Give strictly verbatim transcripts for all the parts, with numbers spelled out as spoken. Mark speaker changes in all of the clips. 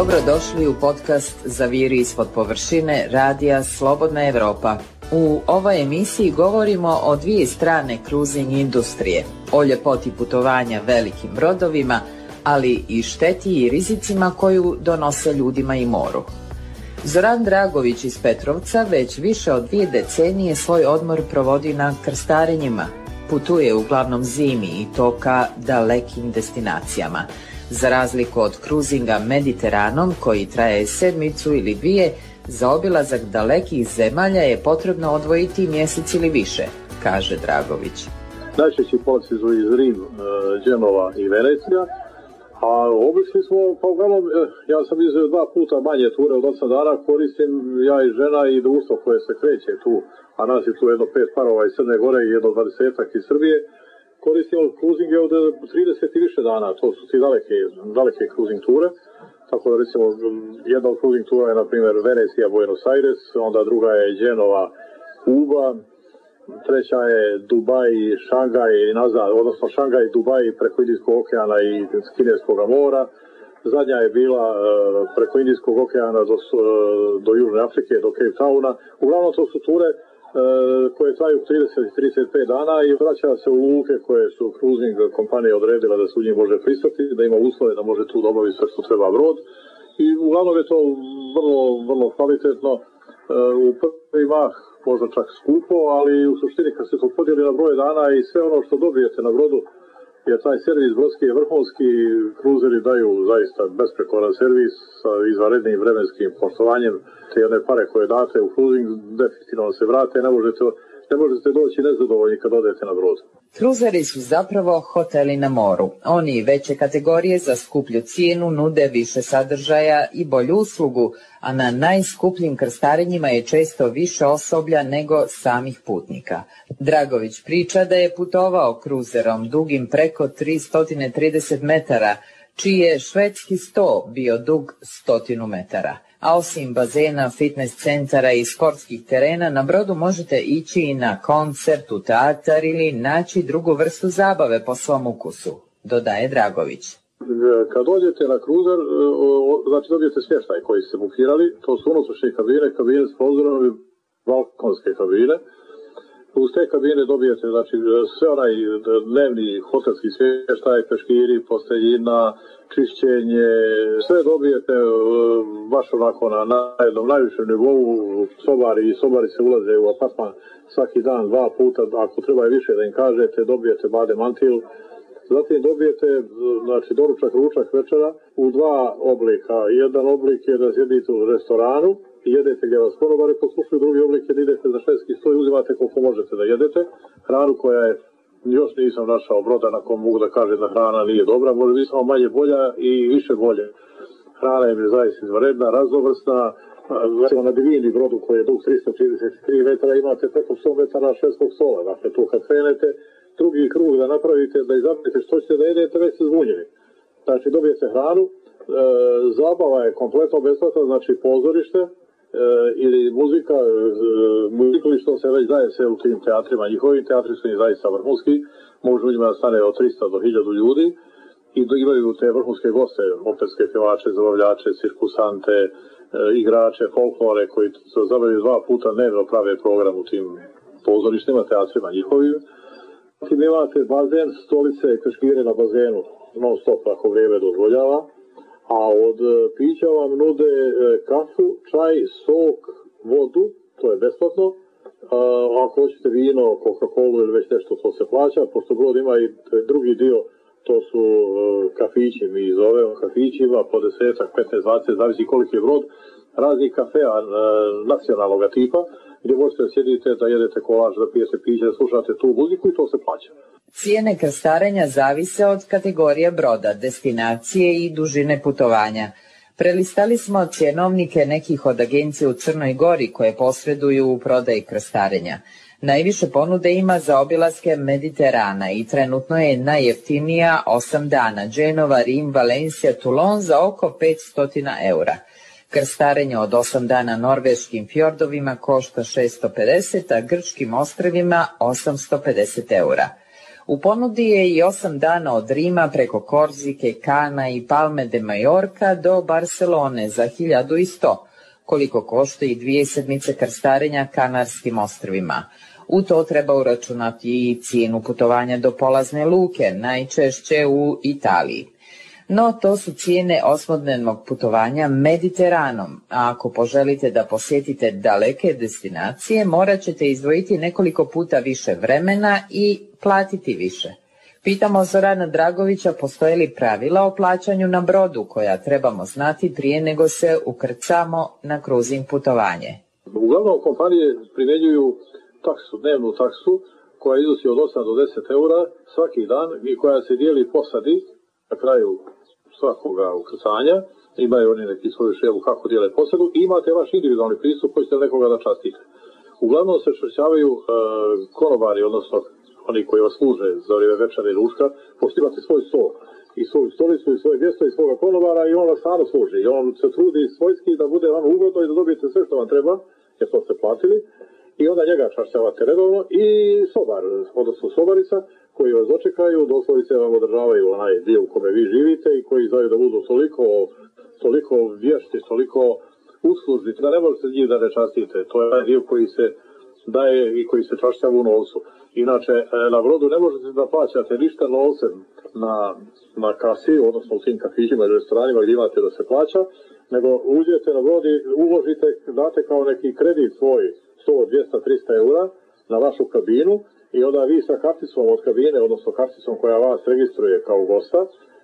Speaker 1: Dobrodošli u podcast Zaviri ispod površine radija Slobodna Evropa. U ovoj emisiji govorimo o dvije strane cruising industrije, o ljepoti putovanja velikim brodovima, ali i šteti i rizicima koju donose ljudima i moru. Zoran Dragović iz Petrovca već više od dvije decenije svoj odmor provodi na krstarenjima. Putuje uglavnom zimi i to ka dalekim destinacijama. Za razliku od cruisinga Mediteranom, koji traje sedmicu ili dvije, za obilazak dalekih zemalja je potrebno odvojiti mjesec ili više, kaže Dragović.
Speaker 2: Najčešći poleti su iz Rim, Genova i Venecija, a obišli smo, pa uglavnom, ja sam izveo dva puta manje ture od osam dana, koristim ja i žena i društvo koje se kreće tu, a nas je tu jedno pet parova iz Crne Gore i jedno dvadesetak iz Srbije. Koristimo cruisinge od trideset i više dana, to su ti daleke, daleke cruising ture. Tako da recimo jedna od cruising tura je na primjer Venecija, Buenos Aires, onda druga je Genova, Kuba, treća je Dubaj, Šangaj i nazad, odnosno Šangaj, Dubaj preko Indijskog okeana i Kineskog mora. Zadnja je bila preko Indijskog okeana do, do Južne Afrike, do Cape Towna. Uglavnom to su ture koje traju trideset do trideset pet dana i vraća se u luke koje su cruising kompanije odredila da se u njih može pristati, da ima uslove da može tu dobaviti sve što treba brod. I uglavnom je to vrlo, vrlo kvalitetno, u prvi mah možda čak skupo, ali u suštini kad se to podijeli na broj dana i sve ono što dobijete na brodu, jer taj servis brodski je vrhunski, kruzeri daju zaista besprekoran servis sa izvanrednim vremenskim poštovanjem. Te jedne pare koje date u cruising definitivno se vrate, ne možete, ne možete doći nezadovoljni kad odete na brod.
Speaker 1: Kruzeri su zapravo hoteli na moru. Oni veće kategorije za skuplju cijenu nude više sadržaja i bolju uslugu, a na najskupljim krstarenjima je često više osoblja nego samih putnika. Dragović priča da je putovao kruzerom dugim preko tristo trideset metara, čiji je švedski sto bio dug stotinu metara. A osim bazena, fitness centara i sportskih terena, na brodu možete ići i na koncert, u teatar ili naći drugu vrstu zabave po svom ukusu, dodaje Dragović.
Speaker 2: Kad dođete na kruzer, znači dobijete smještaj koji ste bukirali, to su unutrašnje kabine, kabine s prozorom i balkonske kabine. Uz te kabine dobijete znači, sve onaj dnevni hotelski smještaj, peškiri, posteljina, čišćenje, sve dobijete baš onako na, na jednom najvišem nivou, sobari i sobari se ulaze u apartman svaki dan, dva puta, ako treba i više da im kažete, dobijete bade mantil. Zatim dobijete znači, doručak, ručak, večera u dva oblika. Jedan oblik je da sjedite u restoranu i jedete gdje vas konobari poslušaju, drugi oblik je da idete za švedski sto i uzimate koliko možete da jedete. Hranu koja je, još nisam našao broda na kom mogu da kažem da hrana nije dobra, može biti samo manje bolja i više bolje. Hrana je zaista izvanredna, raznovrsna. Recimo na Divini brodu koji je dug tristo trideset tri metara imate preko sto metara švedskog stola. Dakle, tu kad krenete, drugi krug da napravite, da izaberete što ćete da jedete, već ste zbunjeni. Znači, dobijete hranu, e, zabava je kompletno besplatna, znači pozorište e, ili muzika, e, muzikalištom se već daje se u tim teatrima. Njihovi teatri su im zaista vrhunski, možda u njima stane od tristo do hiljadu ljudi i imaju te vrhunske goste, operske pjevače, zabavljače, cirkusante, e, igrače, folklore koji se zabavljaju dva puta dnevno prave program u tim pozorištima, teatrima njihovim. Zatim imate bazen, stolice i peškire na bazenu, non stop ako vrijeme dozvoljava, a od pića vam nude kafu, čaj, sok, vodu, to je besplatno. A ako hoćete vino, Coca-Colu ili već nešto, to se plaća, pošto brod ima i drugi dio, to su kafići, mi zovemo kafićima, po desetak, petnaest, dvadeset, zavisi koliki je brod, raznih kafea nacionalnog tipa, gdje možete sjediti da jedete kolač, da pijete piće, da slušate tu muziku i to se plaća.
Speaker 1: Cijene krstarenja zavise od kategorije broda, destinacije i dužine putovanja. Prelistali smo cjenovnike nekih od agencija u Crnoj Gori koje posreduju u prodaji krstarenja. Najviše ponude ima za obilaske Mediterana i trenutno je najjeftinija osam dana Genova, Rim, Valencija, Toulon za oko petsto eura. Krstarenje od osam dana norveškim fjordovima košta šesto pedeset, a grčkim ostrvima osamsto pedeset eura. U ponudi je i osam dana od Rima preko Korzike, Kana i Palme de Majorka do Barcelone za hiljadu i sto, koliko košta i dvije sedmice krstarenja Kanarskim ostrvima. U to treba uračunati i cijenu putovanja do polazne luke, najčešće u Italiji. No, to su cijene osmodnevnog putovanja Mediteranom, a ako poželite da posjetite daleke destinacije, morat ćete izdvojiti nekoliko puta više vremena i platiti više. Pitamo Zorana Dragovića postoje li pravila o plaćanju na brodu koja trebamo znati prije nego se ukrcamo na kruzing putovanje.
Speaker 2: Uglavnom kompanije primjenjuju taksu, dnevnu taksu koja iznosi od osam do deset eura svaki dan i koja se dijeli posadi na kraju svakoga ukrcanja. Imaju oni neki svoju šemu kako dijele posadu i imate vaš individualni pristup koji ćete nekoga da častite. Uglavnom se čvršćavaju e, konobari, odnosno oni koji vas služe za vrijeme večera i ručka, pošto imate svoj stol i svoju stolicu i svoje mjesto i svoga konobara i on vas stvarno služi. I on se trudi svojski da bude vam ugodno i da dobijete sve što vam treba, jer to ste platili. I onda njega čašćavate redovno i sobar, odnosno sobarica, koji vas dočekaju, doslovce vam održavaju onaj dio u kome vi živite i koji znaju da budu toliko, toliko vješti, toliko uslužni, da ne možete njih da ne častite. To je onaj dio koji se daje i koji se čašćava u novcu. Inače, na brodu ne možete da plaćate ništa novcem na, na kasi, odnosno u tim kafićima i restoranima gdje imate da se plaća, nego uđete na brod i uložite, date kao neki kredit svoj sto, dvjesto, trista eura na vašu kabinu i onda vi sa karticom od kabine, odnosno karticom koja vas registruje kao gosta,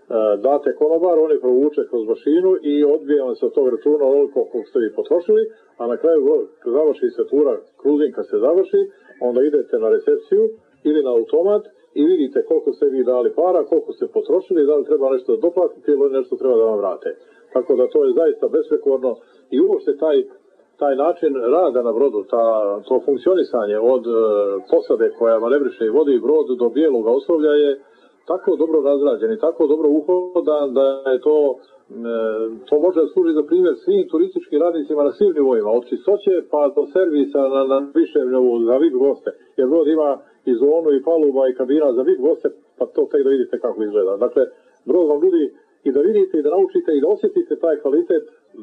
Speaker 2: date konobar, oni provuče kroz mašinu i odbije vam se od tog računa onoliko koliko ste vi potrošili, a na kraju završi se tura, kruzing kad se završi, onda idete na recepciju ili na automat i vidite koliko ste vi dali para, koliko ste potrošili, da li treba nešto doplatiti ili nešto treba da vam vrate. Tako da to je zaista besprekorno i uopšte taj taj način rada na brodu, ta, to funkcionisanje od e, posade koja manevriše i vodi brod do bijelog osoblja je tako dobro razrađen i tako dobro uhodan da je to, e, to može služiti za primjer svim turističkim radnicima na svim nivoima, od čistoće pa do servisa na, na višem nivou za V I P goste, jer brod ima i zonu i paluba i kabina za V I P goste, pa to tek da vidite kako izgleda. Dakle, brod vam nudi i da vidite i da naučite i da osjetite taj kvalitet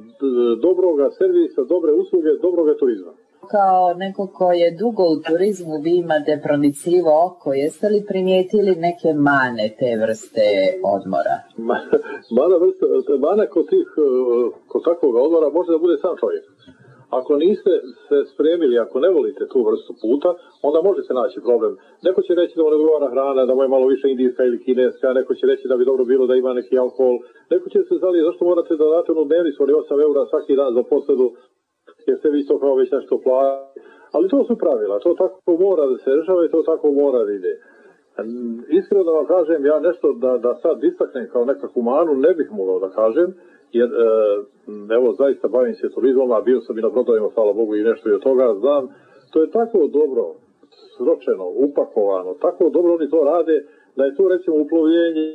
Speaker 2: dobroga servisa, dobre usluge, dobroga turizma.
Speaker 1: Kao neko ko je dugo u turizmu, vi imate pronicljivo oko, jeste li primijetili neke mane te vrste odmora?
Speaker 2: Mana, vrsta, mana kod, tih, kod takvog odmora može da bude sam čovjek. Ako niste se spremili, ako ne volite tu vrstu puta, onda možete naći problem. Neko će reći da mu ne odgovara hrana, da mu je malo više indijska ili kineska, neko će reći da bi dobro bilo da ima neki alkohol, neko će se zali zašto morate da date onu dnevnicu od osam eura svaki dan za posadu, jer ste vi to kao već nešto platili. Ali to su pravila, to tako mora da se rešava i to tako mora da ide. Iskreno da vam kažem, ja nešto da, da sad istaknem kao nekakvu manu ne bih mogao da kažem, jer e, evo zaista bavim se turizmom, a bio sam i na brodovima, hvala Bogu i nešto i od toga znam, to je tako dobro sročeno, upakovano, tako dobro oni to rade, da je to recimo uplovljenje,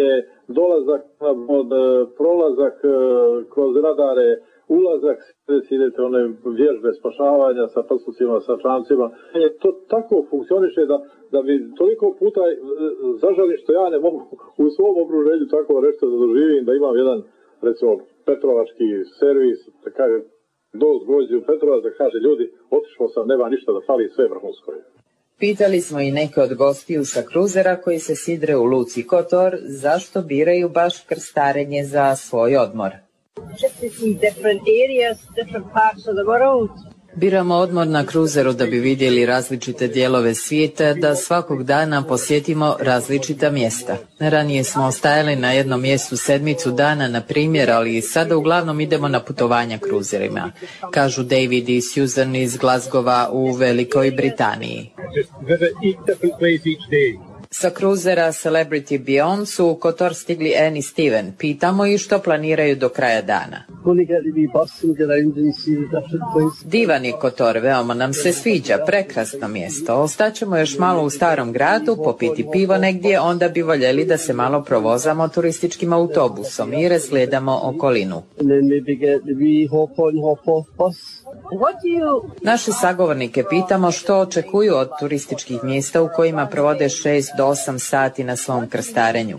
Speaker 2: dolazak na brod, prolazak e, kroz radare, ulazak, idete one vježbe spašavanja sa prstucima, sa čamcima, to tako funkcioniše da, da bi toliko puta e, zažalim što ja ne mogu u svom okruženju tako nešto da doživim, da imam jedan recimo petrovački servis, da kaže doz gođe u Petrovac, da kaže ljudi, otišao sam, nema ništa da fali, sve vrhunsko je.
Speaker 1: Pitali smo i neke od gostiju sa kruzera koji se sidre u luci Kotor, zašto biraju baš krstarenje za svoj odmor. Biramo odmor na kruzeru da bi vidjeli različite dijelove svijeta, da svakog dana posjetimo različita mjesta. Ranije smo ostajali na jednom mjestu sedmicu dana, na primjer, ali sada uglavnom idemo na putovanja kruzerima, kažu David i Susan iz Glasgowa u Velikoj Britaniji. Sa kruzera Celebrity Beyond su u Kotor stigli Anne i Steven. Pitamo ih što planiraju do kraja dana. Divan je Kotor, veoma nam se sviđa, prekrasno mjesto. Ostaćemo još malo u starom gradu, popiti pivo negdje, onda bi voljeli da se malo provozamo turističkim autobusom i razgledamo okolinu. Naše sagovornike pitamo što očekuju od turističkih mjesta u kojima provode šest do osam sati na svom krstarenju.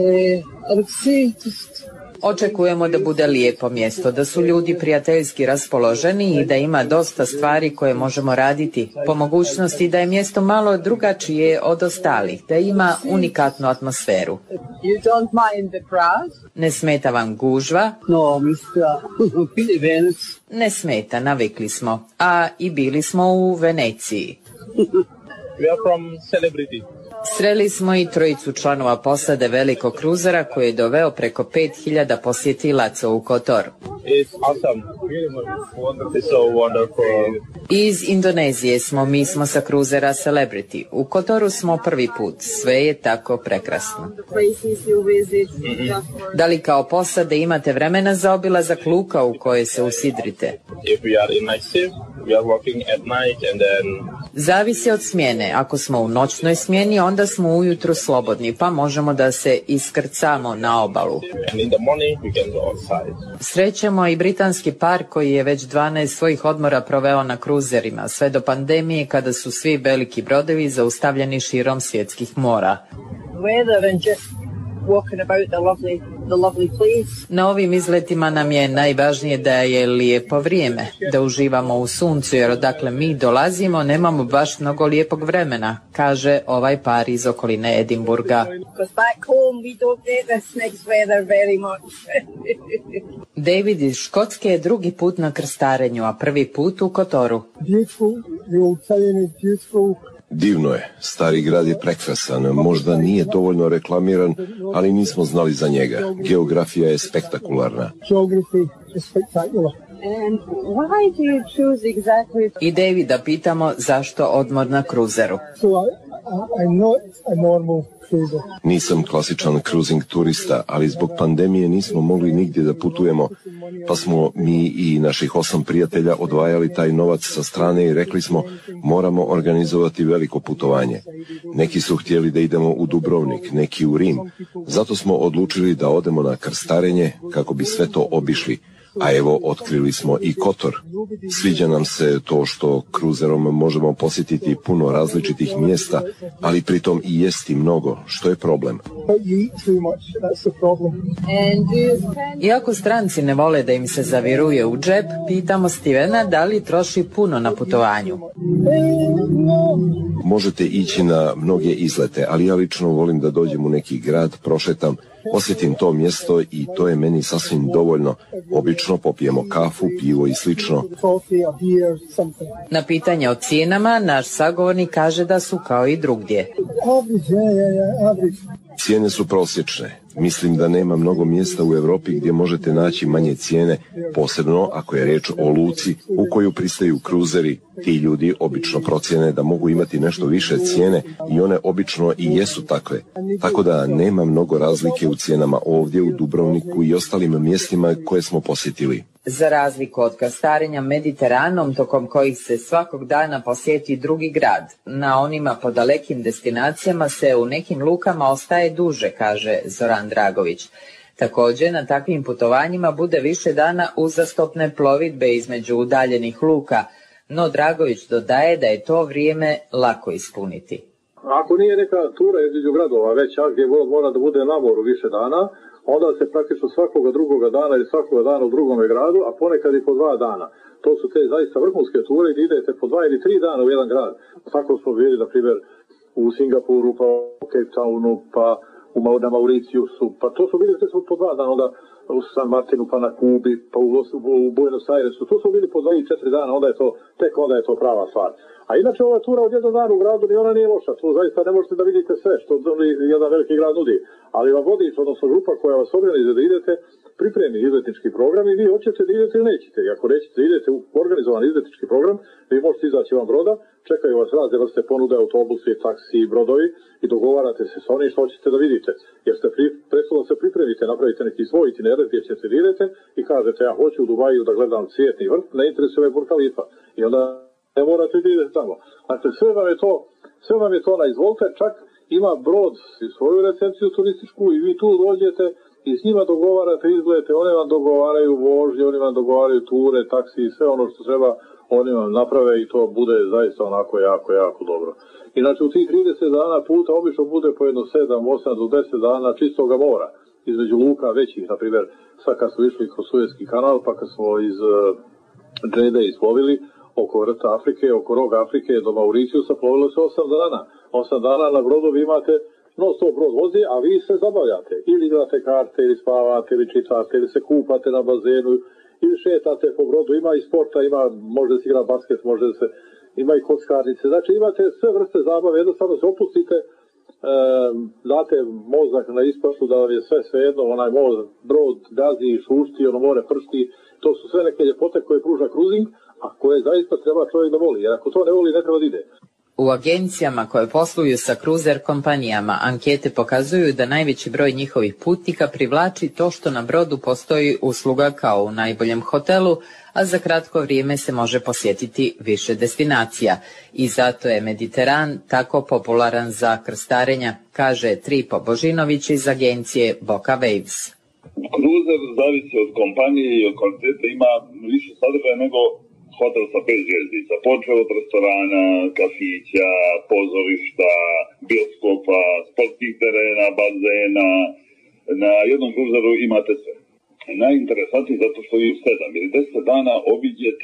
Speaker 1: Očekujemo da bude lijepo mjesto, da su ljudi prijateljski raspoloženi i da ima dosta stvari koje možemo raditi. Po mogućnosti da je mjesto malo drugačije od ostalih, da ima unikatnu atmosferu. Ne smeta vam gužva? Ne smeta, navikli smo. A i bili smo u Veneciji. Sreli smo i trojicu članova posade velikog kruzera koji je doveo preko pet hiljada posjetilaca u Kotor. Iz Indonezije smo, mi smo sa kruzera Celebrity. U Kotoru smo prvi put, sve je tako prekrasno. Da li kao posade imate vremena za obilazak luka u koje se usidrite? Zavisi od smjene. Ako smo u noćnoj smjeni, onda smo ujutro slobodni, pa možemo da se iskrcamo na obalu. Srećemo i britanski par koji je već dvanaest svojih odmora proveo na kruzerima, sve do pandemije kada su svi veliki brodovi zaustavljeni širom svjetskih mora. Na ovim izletima nam je najvažnije da je lijepo vrijeme, da uživamo u suncu, jer odakle mi dolazimo nemamo baš mnogo lijepog vremena, kaže ovaj par iz okoline Edinburga. David iz Škotske je drugi put na krstarenju, a prvi put u Kotoru.
Speaker 3: Divno je, stari grad je prekrasan, možda nije dovoljno reklamiran, ali nismo znali za njega. Geografija je spektakularna.
Speaker 1: I Davida pitamo zašto odmor na kruzeru.
Speaker 3: Nisam klasičan cruising turista, ali zbog pandemije nismo mogli nigdje da putujemo, pa smo mi i naših osam prijatelja odvajali taj novac sa strane i rekli smo moramo organizovati veliko putovanje. Neki su htjeli da idemo u Dubrovnik, neki u Rim, zato smo odlučili da odemo na krstarenje kako bi sve to obišli. A evo, otkrili smo i Kotor. Sviđa nam se to što kruzerom možemo posjetiti puno različitih mjesta, ali pritom i jesti mnogo, što je problem.
Speaker 1: Iako stranci ne vole da im se zaviruje u džep, pitamo Stevena da li troši puno na putovanju.
Speaker 3: Možete ići na mnoge izlete, ali ja lično volim da dođem u neki grad, prošetam, osjetim to mjesto i to je meni sasvim dovoljno. Obično popijemo kafu, pivo i slično.
Speaker 1: Na pitanje o cijenama, naš sagovornik kaže da su kao i drugdje.
Speaker 3: Cijene su prosječne. Mislim da nema mnogo mjesta u Europi gdje možete naći manje cijene, posebno ako je riječ o luci u koju pristaju kruzeri. Ti ljudi obično procjene da mogu imati nešto više cijene i one obično i jesu takve. Tako da nema mnogo razlike u cijenama ovdje u Dubrovniku i ostalim mjestima koje smo posjetili.
Speaker 1: Za razliku od krstarenja Mediteranom, tokom kojih se svakog dana posjeti drugi grad, na onima po dalekim destinacijama se u nekim lukama ostaje duže, kaže Zoran Dragović. Također, na takvim putovanjima bude više dana uzastopne plovidbe između udaljenih luka, no Dragović dodaje da je to vrijeme lako ispuniti.
Speaker 2: Ako nije neka tura između gradova veća gdje mora da bude na moru više dana, onda se praktično svakoga drugoga dana ili svakoga dana u drugome gradu, a ponekad i po dva dana. To su te zaista vrhunske ture gdje idete po dva ili tri dana u jedan grad. Tako smo bili, na primjer, u Singapuru, pa u Cape Townu, pa u na Mauriciusu, pa to su bili po dva dana, onda u San Martinu, pa na Kubi, pa u, u Buenos Airesu, to su bili po dva i četiri dana, onda je to, tek onda je to prava stvar. A inače ova tura od jedan dan u gradu ni ona nije loša, tu zaista ne možete da vidite sve što jedan veliki grad nudi, ali vam vodič, odnosno grupa koja vas organizuje da idete, pripremi izletnički program i vi hoćete da idete ili nećete. I ako nećete da idete u organizovan izletnički program, vi možete izaći van broda, čekaju vas razne vrste ponude, autobusi, taksi, brodovi i dogovarate se s onim što hoćete da vidite. Jer ste pri, presudno se pripremite, napravite neki svoj itinerar gdje ćete da idete i kažete ja hoću u Dubaju da gledam cvjetni vrt, ne interesuje me Burj Khalifa. I onda ne morate da idete tamo. Dakle, sve vam je to, sve vam je to na izvolite, čak ima brod i svoju recepciju turističku i vi tu dođete i s njima dogovarate izglete, one vam dogovaraju vožnje, oni vam dogovaraju ture, taksi i sve ono što treba oni vam naprave i to bude zaista onako jako, jako dobro. Inače, u tih trideset dana puta obično bude po jedno sedam, osam do deset dana čistoga mora. Između luka većih, na primjer, sad kad smo išli kroz Suezki kanal, pa kad smo iz Džede isplovili oko vrta Afrike, oko roga Afrike do Mauricijusa, plovilo se osam dana. osam dana na brodu vi imate, no sto brod vozi, a vi se zabavljate. Ili igrate karte, ili spavate, ili čitate, ili se kupate na bazenu, ili šetate po brodu. Ima i sporta, ima, može se igra basket, može se, ima i kockarnice. Znači imate sve vrste zabave, jednostavno se opustite, e, date mozak na ispašu da vam je sve svejedno, onaj mozak, brod gazi, šušti, ono more pršti. To su sve neke ljepote koje pruža kruzing, a koje zaista treba čovjek da voli, jer ako to ne voli, ne treba da ide.
Speaker 1: U agencijama koje posluju sa kruzer kompanijama ankete pokazuju da najveći broj njihovih putnika privlači to što na brodu postoji usluga kao u najboljem hotelu, a za kratko vrijeme se može posjetiti više destinacija. I zato je Mediteran tako popularan za krstarenja, kaže Tripo Božinović iz agencije Boka Waves.
Speaker 4: Kruzer zavisi od kompanije i od kvalitete, ima više sadržaja nego hotel sa pet zvjezdica. Počeo od restorana, kafića, pozorišta, bioskopa, sportskih terena, bazena. Na jednom kruzeru imate sve. Najinteresantnije zato što vi u sedam ili deset dana obiđete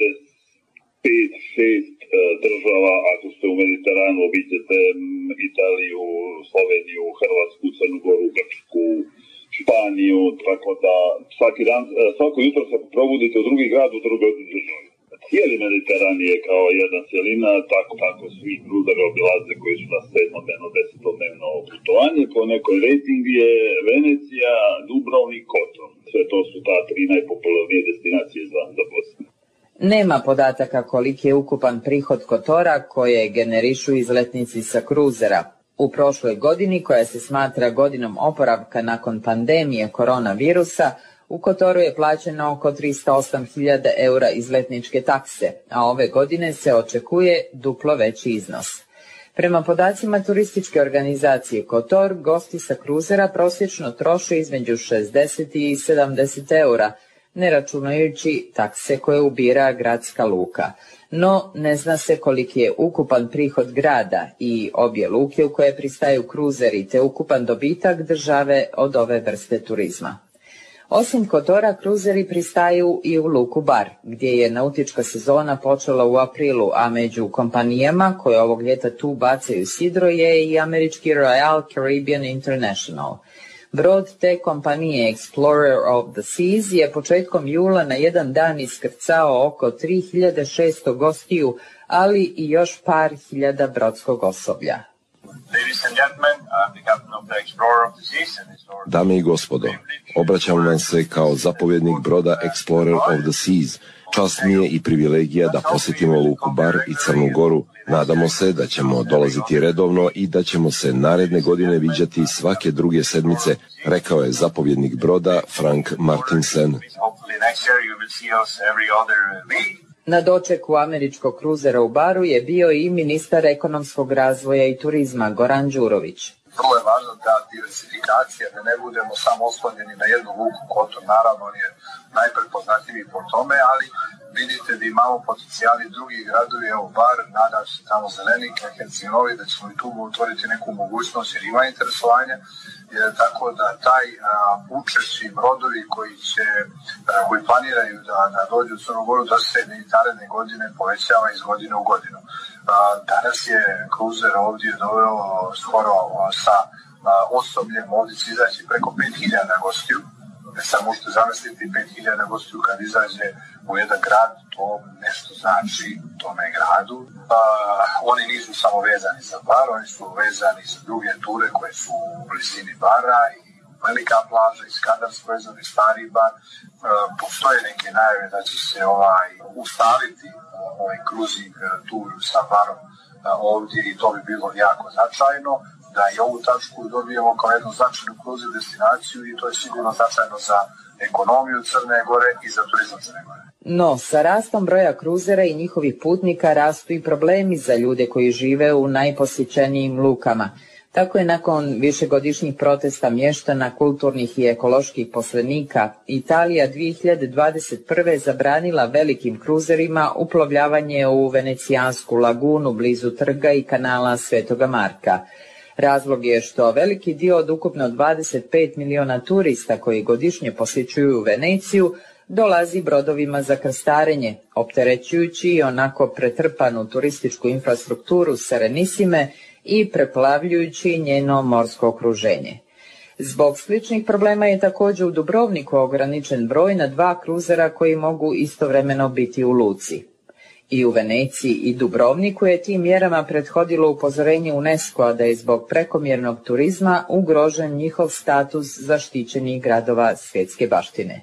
Speaker 4: pet, šest država. Ako ste u Mediteranu, obiđete Italiju, Sloveniju, Hrvatsku, Crnu Goru, Grčku, Španiju, tako da svaki dan, svako jutro se probudite u drugi grad, u drugoj državi. Cijeli Mediteran je kao jedna cijelina, tako tako svi kruzeri obilaze koji su na sedmodnevno, desetodnevno putovanje. Po nekoj rating je Venecija, Dubrovnik, Kotor. Sve to su ta tri najpopularnije destinacije za, za Bosnu.
Speaker 1: Nema podataka koliki je ukupan prihod Kotora koje generišu izletnici sa kruzera. U prošloj godini, koja se smatra godinom oporavka nakon pandemije koronavirusa, u Kotoru je plaćeno oko tristo osam hiljada eura izletničke takse, a ove godine se očekuje duplo veći iznos. Prema podacima turističke organizacije Kotor, gosti sa kruzera prosječno troše između šezdeset i sedamdeset eura, ne računajući takse koje ubira gradska luka. No, ne zna se koliki je ukupan prihod grada i obje luke u koje pristaju kruzeri te ukupan dobitak države od ove vrste turizma. Osim Kotora, kruzeri pristaju i u luku Bar, gdje je nautička sezona počela u aprilu, a među kompanijama koje ovog ljeta tu bacaju sidro je i američki Royal Caribbean International. Brod te kompanije Explorer of the Seas je početkom jula na jedan dan iskrcao oko tri hiljade šesto gostiju, ali i još par hiljada brodskog osoblja.
Speaker 3: Dame i gospodo, obraćam vam se kao zapovjednik broda Explorer of the Seas. Čast mi je i privilegija da posjetimo luku Bar i Crnu Goru. Nadamo se da ćemo dolaziti redovno i da ćemo se naredne godine viđati svake druge sedmice, rekao je zapovjednik broda Frank Martinsen.
Speaker 1: Na dočeku američkog kruzera u Baru je bio i ministar ekonomskog razvoja i turizma Goran Đurović.
Speaker 5: Vrlo je važno da diversifikacija, da ne budemo samo oslonjeni na jednu luku. Kotor naravno on je najprepoznatljiviji po tome, ali vidite da imamo potencijali drugih gradovi, evo Bar, nadam se tamo Zelenik, Herceg-Novi, da ćemo i tu otvoriti neku mogućnost jer ima interesovanja, jer tako da taj učešći brodovi koji će, a, koji planiraju da, da dođu u Crnu Goru, da se i naredne godine povećava iz godine u godinu. A, danas je kruzer ovdje doveo skoro a, sa a, osobljem, ovdje će izaći preko pet hiljada gostiju. Sad možete zamisliti pet hiljada gostiju kad izađe u jedan grad, to nešto znači tome gradu. Uh, oni nisu samo vezani za Bar, oni su vezani za druge ture koje su u blizini Bara i velika plaža i Skadarsko vezano i Stari Bar. Uh, postoje neke najave da će se ovaj ustaliti uh, ovaj cruising uh, tur sa Barom uh, ovdje i to bi bilo jako značajno. Da i ovu tačku dobijemo kao jednu značajnu cruising destinaciju i to je sigurno značajno za ekonomiju Crne Gore i za turizam Crne Gore.
Speaker 1: No, sa rastom broja kruzera i njihovih putnika rastu i problemi za ljude koji žive u najposjećenijim lukama. Tako je nakon višegodišnjih protesta mještana, kulturnih i ekoloških poslenika Italija dvije hiljade dvadeset prve zabranila velikim kruzerima uplovljavanje u Venecijansku lagunu blizu trga i kanala Svetoga Marka. Razlog je što veliki dio od ukupno dvadeset pet miliona turista koji godišnje posjećuju Veneciju dolazi brodovima za krstarenje, opterećujući i onako pretrpanu turističku infrastrukturu Serenissime i preplavljujući njeno morsko okruženje. Zbog sličnih problema je također u Dubrovniku ograničen broj na dva kruzera koji mogu istovremeno biti u luci. I u Veneciji i Dubrovniku je tim mjerama prethodilo upozorenje UNESCO-a da je zbog prekomjernog turizma ugrožen njihov status zaštićenih gradova svjetske baštine.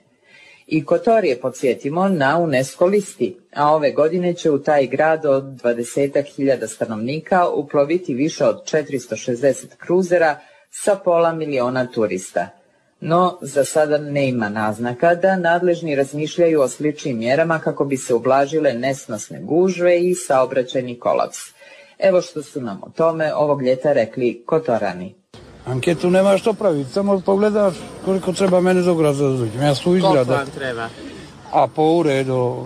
Speaker 1: I Kotor je, podsjetimo, na UNESCO listi, a ove godine će u taj grad od dvadesetak hiljada stanovnika uploviti više od četiristo šezdeset kruzera sa pola miliona turista. No, za sada nema naznaka da nadležni razmišljaju o sličnim mjerama kako bi se ublažile nesnosne gužve i saobraćajni kolaps. Evo što su nam o tome ovog ljeta rekli Kotorani.
Speaker 6: Anketu nema što praviti, samo pogledaš koliko treba mene do grada da dođem. Ja su izgrada.
Speaker 1: Koliko vam treba?
Speaker 6: A po ure do,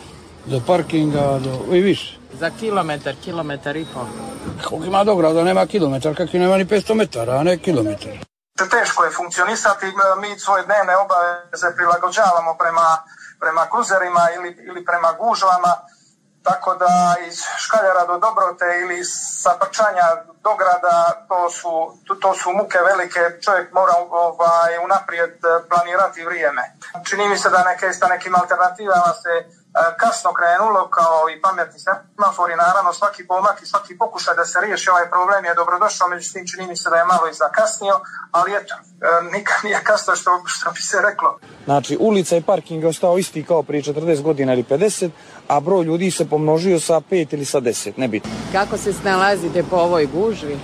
Speaker 6: do parkinga do, i više.
Speaker 1: Za kilometar, kilometar i pol.
Speaker 6: Koliko ima do grada, nema kilometar, kakvi nema ni petsto metara, a ne kilometar.
Speaker 5: Teško je funkcionisati, mi svoje dnevne obaveze prilagođavamo prema, prema kruzerima ili, ili prema gužvama, tako da iz Škaljara do Dobrote ili sa Prčanja do grada to su, to su muke velike, čovjek mora ovaj, unaprijed planirati vrijeme. Čini mi se da neke, sa nekim alternativama se kasno krenulo kao i pametni semafori, naravno svaki pomak i svaki pokušaj da se riješi ovaj problem je dobrodošao, međutim čini mi se da je malo i zakasnio, ali eto, nikad nije kasno što, što bi se reklo.
Speaker 7: Znači ulica i parking je ostao isti kao prije četrdeset godina ili pedeset, a broj ljudi se pomnožio sa pet ili sa deset, nebitno.
Speaker 1: Kako se snalazite po ovoj gužvi?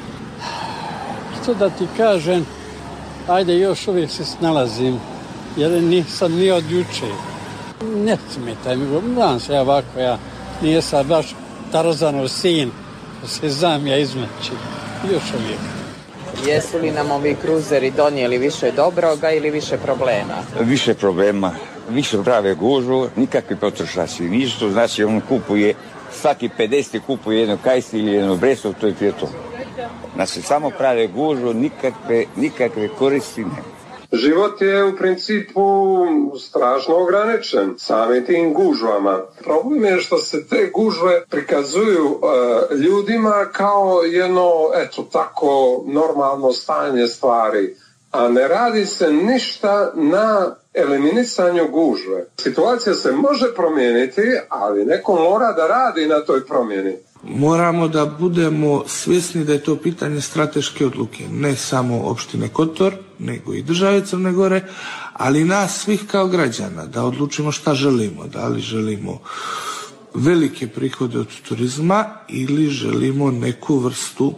Speaker 6: Što da ti kažem, ajde još uvijek se snalazim, jer nisam ni od juče. Ne smetaj mi, znam se ja ovako, ja nije sad baš Tarzanov sin, se znam ja izmeći, još uvijek.
Speaker 1: Jesu li nam ovi kruzeri donijeli više dobroga ili više problema?
Speaker 8: Više problema, više prave gužu, nikakvi potrošači, ništa, znači on kupuje, svaki pedeset kupuje jedno kajsti ili jedno bresov, to je to. Znači samo prave gužu, nikakve, nikakve koristi nema.
Speaker 9: Život je u principu strašno ograničen samim tim gužvama. Problem je što se te gužve prikazuju uh, ljudima kao jedno, eto tako, normalno stanje stvari, a ne radi se ništa na eliminisanju gužve. Situacija se može promijeniti, ali neko mora da radi na toj promjeni.
Speaker 10: Moramo da budemo svjesni da je to pitanje strateške odluke, ne samo opštine Kotor, nego i države Crne Gore, ali nas svih kao građana, da odlučimo šta želimo, da li želimo velike prihode od turizma ili želimo neku vrstu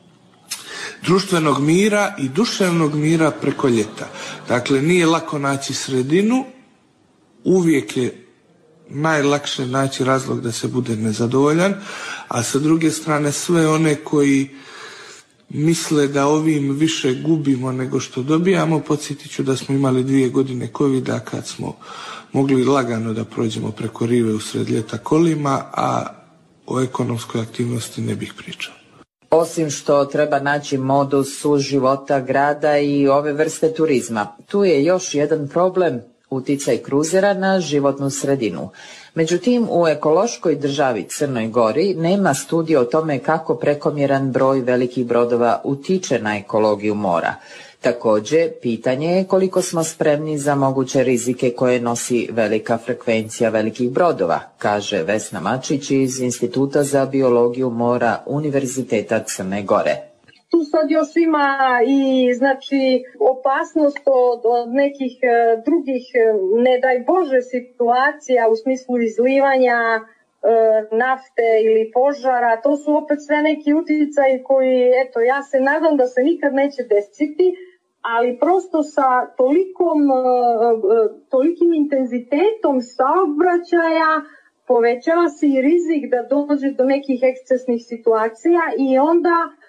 Speaker 10: društvenog mira i duševnog mira preko ljeta. Dakle, nije lako naći sredinu, uvijek je najlakše naći razlog da se bude nezadovoljan, a sa druge strane sve one koji misle da ovim više gubimo nego što dobijamo, podsjetit ću da smo imali dvije godine covida kad smo mogli lagano da prođemo preko rive usred ljeta kolima, a o ekonomskoj aktivnosti ne bih pričao.
Speaker 1: Osim što treba naći modus suživota grada i ove vrste turizma, tu je još jedan problem, uticaj kruzera na životnu sredinu. Međutim, u ekološkoj državi Crnoj Gori nema studija o tome kako prekomjeran broj velikih brodova utiče na ekologiju mora. Također, pitanje je koliko smo spremni za moguće rizike koje nosi velika frekvencija velikih brodova, kaže Vesna Mačić iz Instituta za biologiju mora Univerziteta Crne Gore.
Speaker 11: Tu sad još ima i znači opasnost od, od nekih e, drugih, e, ne daj Bože, situacija u smislu izlivanja e, nafte ili požara. To su opet sve neki utjecaji koji, eto, ja se nadam da se nikad neće desiti, ali prosto sa tolikom, e, tolikim intenzitetom saobraćaja povećava se i rizik da dođe do nekih ekscesnih situacija i onda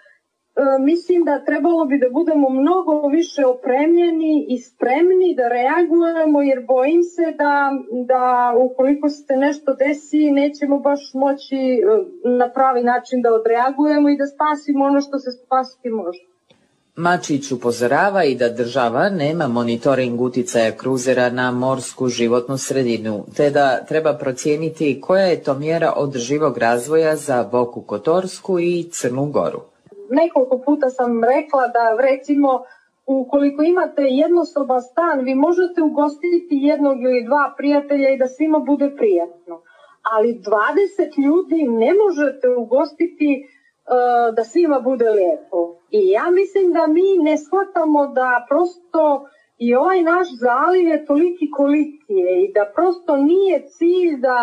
Speaker 11: mislim da trebalo bi da budemo mnogo više opremljeni i spremni da reagujemo, jer bojim se da, da ukoliko se nešto desi nećemo baš moći na pravi način da odreagujemo i da spasimo ono što se spasiti može.
Speaker 1: Mačić upozorava i da država nema monitoring uticaja kruzera na morsku životnu sredinu, te da treba procijeniti koja je to mjera održivog razvoja za Boku Kotorsku i Crnu Goru.
Speaker 11: Nekoliko puta sam rekla da recimo ukoliko imate jednosoban stan, vi možete ugostiti jednog ili dva prijatelja i da svima bude prijatno. Ali dvadeset ljudi ne možete ugostiti uh, da svima bude lijepo. I ja mislim da mi ne shvatamo da prosto i ovaj naš zaliv je toliki koliki je i da prosto nije cilj da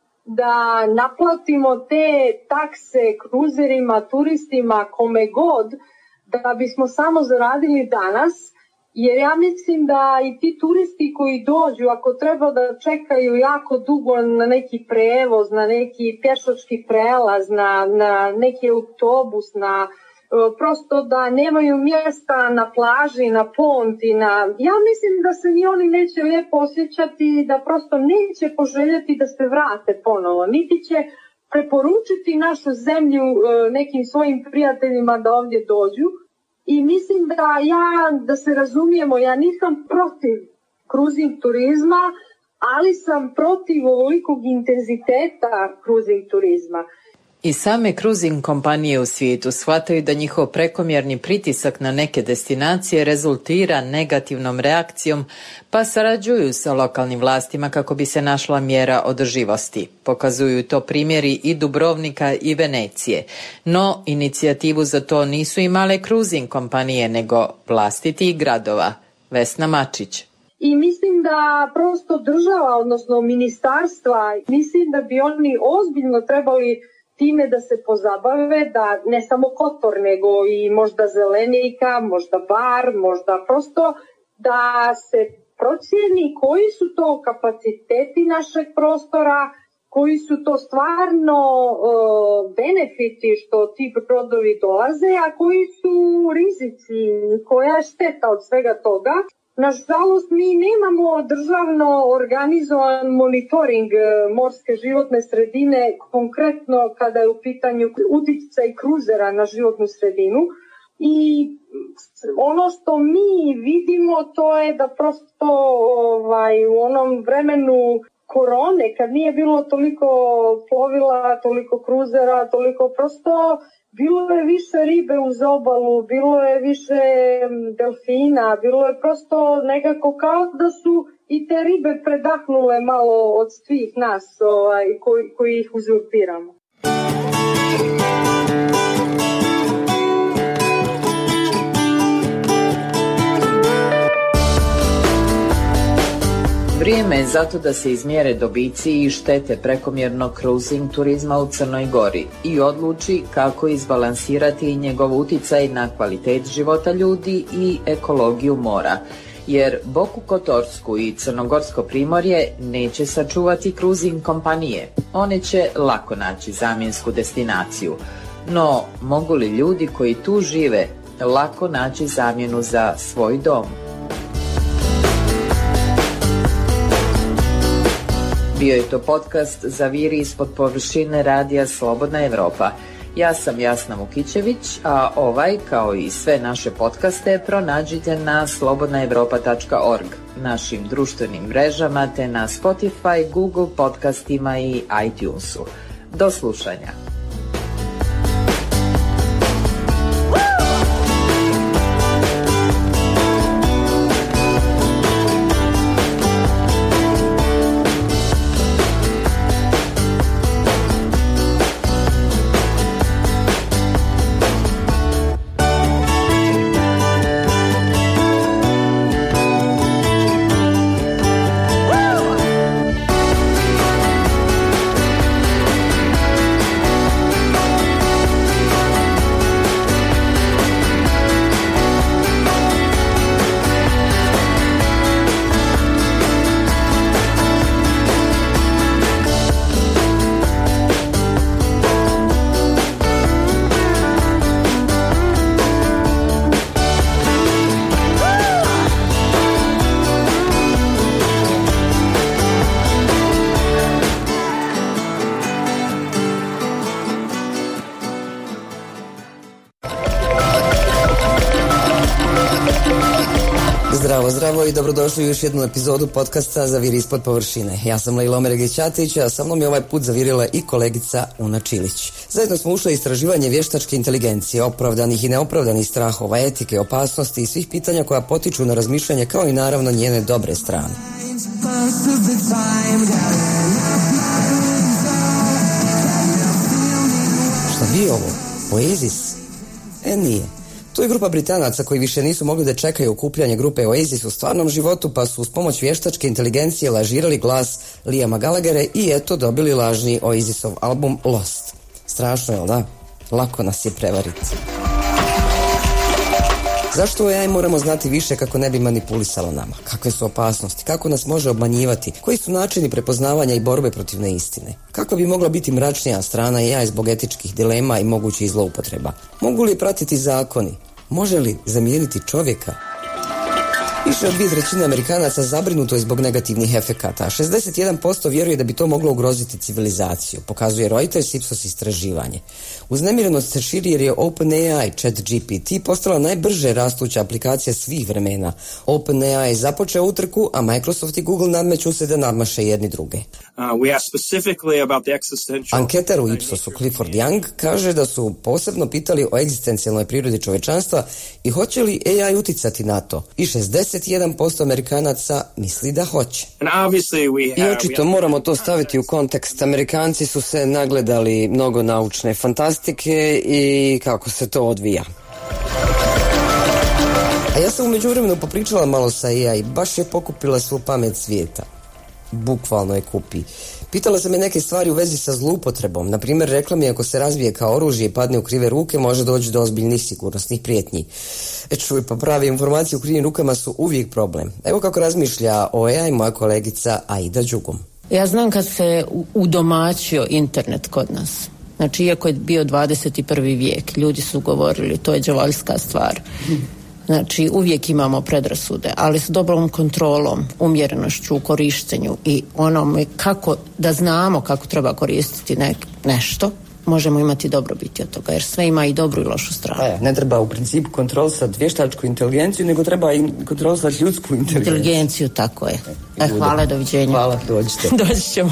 Speaker 11: da naplatimo te takse kruzerima, turistima, kome god, da bismo samo zaradili danas, jer ja mislim da i ti turisti koji dođu, ako treba da čekaju jako dugo na neki prevoz, na neki pješački prelaz, na, na neki autobus, na prosto da nemaju mjesta na plaži, na ponti, na... ja mislim da se ni oni neće lijepo osjećati, da prosto neće poželjeti da se vrate ponovo, niti će preporučiti našu zemlju nekim svojim prijateljima da ovdje dođu. I mislim da ja, da se razumijemo, ja nisam protiv kruzing turizma, ali sam protiv ovolikog intenziteta kruzing turizma.
Speaker 1: I same kruzing kompanije u svijetu shvataju da njihov prekomjerni pritisak na neke destinacije rezultira negativnom reakcijom, pa sarađuju sa lokalnim vlastima kako bi se našla mjera održivosti. Pokazuju to primjeri i Dubrovnika i Venecije. No, inicijativu za to nisu imale kruzing kompanije, nego vlastiti gradova. Vesna Mačić.
Speaker 11: I mislim da prosto država, odnosno ministarstva, mislim da bi oni ozbiljno trebali time da se pozabave, da ne samo Kotor, nego i možda Zelenika, možda Bar, možda prosto da se procijeni koji su to kapaciteti našeg prostora, koji su to stvarno uh, benefiti što ti brodovi dolaze, a koji su rizici, koja je šteta od svega toga. Nažalost, mi nemamo državno organizovan monitoring morske životne sredine, konkretno kada je u pitanju uticaj kruzera na životnu sredinu. I ono što mi vidimo, to je da prosto ovaj, u onom vremenu korone, kad nije bilo toliko plovila, toliko kruzera, toliko prosto... bilo je više ribe uz obalu, bilo je više delfina, bilo je prosto nekako kao da su i te ribe predahnule malo od svih nas ovaj, koji, koji ih uzurpiramo.
Speaker 1: Vrijeme je zato da se izmjere dobici i štete prekomjernog kruzing turizma u Crnoj Gori i odluči kako izbalansirati njegov uticaj na kvalitet života ljudi i ekologiju mora. Jer Boku Kotorsku i Crnogorsko primorje neće sačuvati kruzing kompanije. One će lako naći zamjensku destinaciju. No, mogu li ljudi koji tu žive lako naći zamjenu za svoj dom? Bio je to podcast Zaviri ispod površine radija Slobodna Evropa. Ja sam Jasna Vukićević, a ovaj, kao i sve naše podcaste, pronađite na slobodna evropa tačka org, našim društvenim mrežama, te na Spotify, Google podcastima i iTunesu. Do slušanja.
Speaker 12: Zdravo, zdravo i dobrodošli u još jednu epizodu podcasta Zaviri ispod površine. Ja sam Lejla Omeregić-Ćatić, a sa mnom je ovaj put zavirila i kolegica Una Čilić. Zajedno smo ušli u istraživanje vještačke inteligencije, opravdanih i neopravdanih strahova, etike, opasnosti i svih pitanja koja potiču na razmišljanje, kao i naravno njene dobre strane. Šta bi ovo? Oasis? E, nije. To je grupa Britanaca koji više nisu mogli da čekaju okupljanje grupe Oasis u stvarnom životu, pa su uz pomoć vještačke inteligencije lažirali glas Liama Gallaghera i eto dobili lažni Oasisov album Lost. Strašno je, da? Lako nas je prevariti. Zašto A I moramo znati više kako ne bi manipulisalo nama? Kakve su opasnosti? Kako nas može obmanjivati? Koji su načini prepoznavanja i borbe protiv neistine? Kakva bi mogla biti mračnija strana A I zbog etičkih dilema i mogućih zloupotreba? Mogu li pratiti zakoni? Može li zamijeniti čovjeka? Više od dvije trećine Amerikanaca zabrinuto je zbog negativnih efekata, a šezdeset jedan posto vjeruje da bi to moglo ugroziti civilizaciju, pokazuje Reuters Ipsos istraživanje. Uznemirenost se širi jer je OpenAI ChatGPT postala najbrže rastuća aplikacija svih vremena. OpenAI je započeo utrku, a Microsoft i Google nadmeću se da nadmaše jedni druge.
Speaker 13: Uh, we asked specifically about the existential...
Speaker 12: Anketar u Ipsosu Clifford Young kaže da su posebno pitali o egzistencijalnoj prirodi čovečanstva i hoće li A I uticati na to. I šezdeset jedan posto Amerikanaca misli da hoće.
Speaker 13: I
Speaker 12: očito moramo to staviti u kontekst. Amerikanci su se nagledali mnogo naučne fantastike i kako se to odvija. A ja sam u međuvremenu popričala malo sa A I, baš je pokupila svu pamet svijeta. Bukvalno je kupi. Pitala sam je neke stvari u vezi sa zloupotrebom. Na primjer, rekla mi ako se razvije kao oružje i padne u krive ruke, može doći do ozbiljnih sigurnosnih prijetnji. E čuj, pa prave informacije u krivim rukama su uvijek problem. Evo kako razmišlja o A I moja kolegica Aida Đugum.
Speaker 14: Ja znam kad se udomaćio internet kod nas. Znači, iako je bio dvadeset prvi vijek, ljudi su govorili to je đavoljska stvar. Znači, uvijek imamo predrasude, ali s dobrom kontrolom, umjerenošću u korištenju i onome kako da znamo kako treba koristiti ne, nešto, možemo imati dobrobiti od toga, jer sve ima i dobru i lošu stranu.
Speaker 12: A ja, ne treba u principu kontrolisati vještačku inteligenciju, nego treba i kontrolisati ljudsku inteligenciju.
Speaker 14: Inteligenciju, tako je. E, hvala, doviđenja.
Speaker 12: Hvala, dođite.
Speaker 14: Doći ćemo.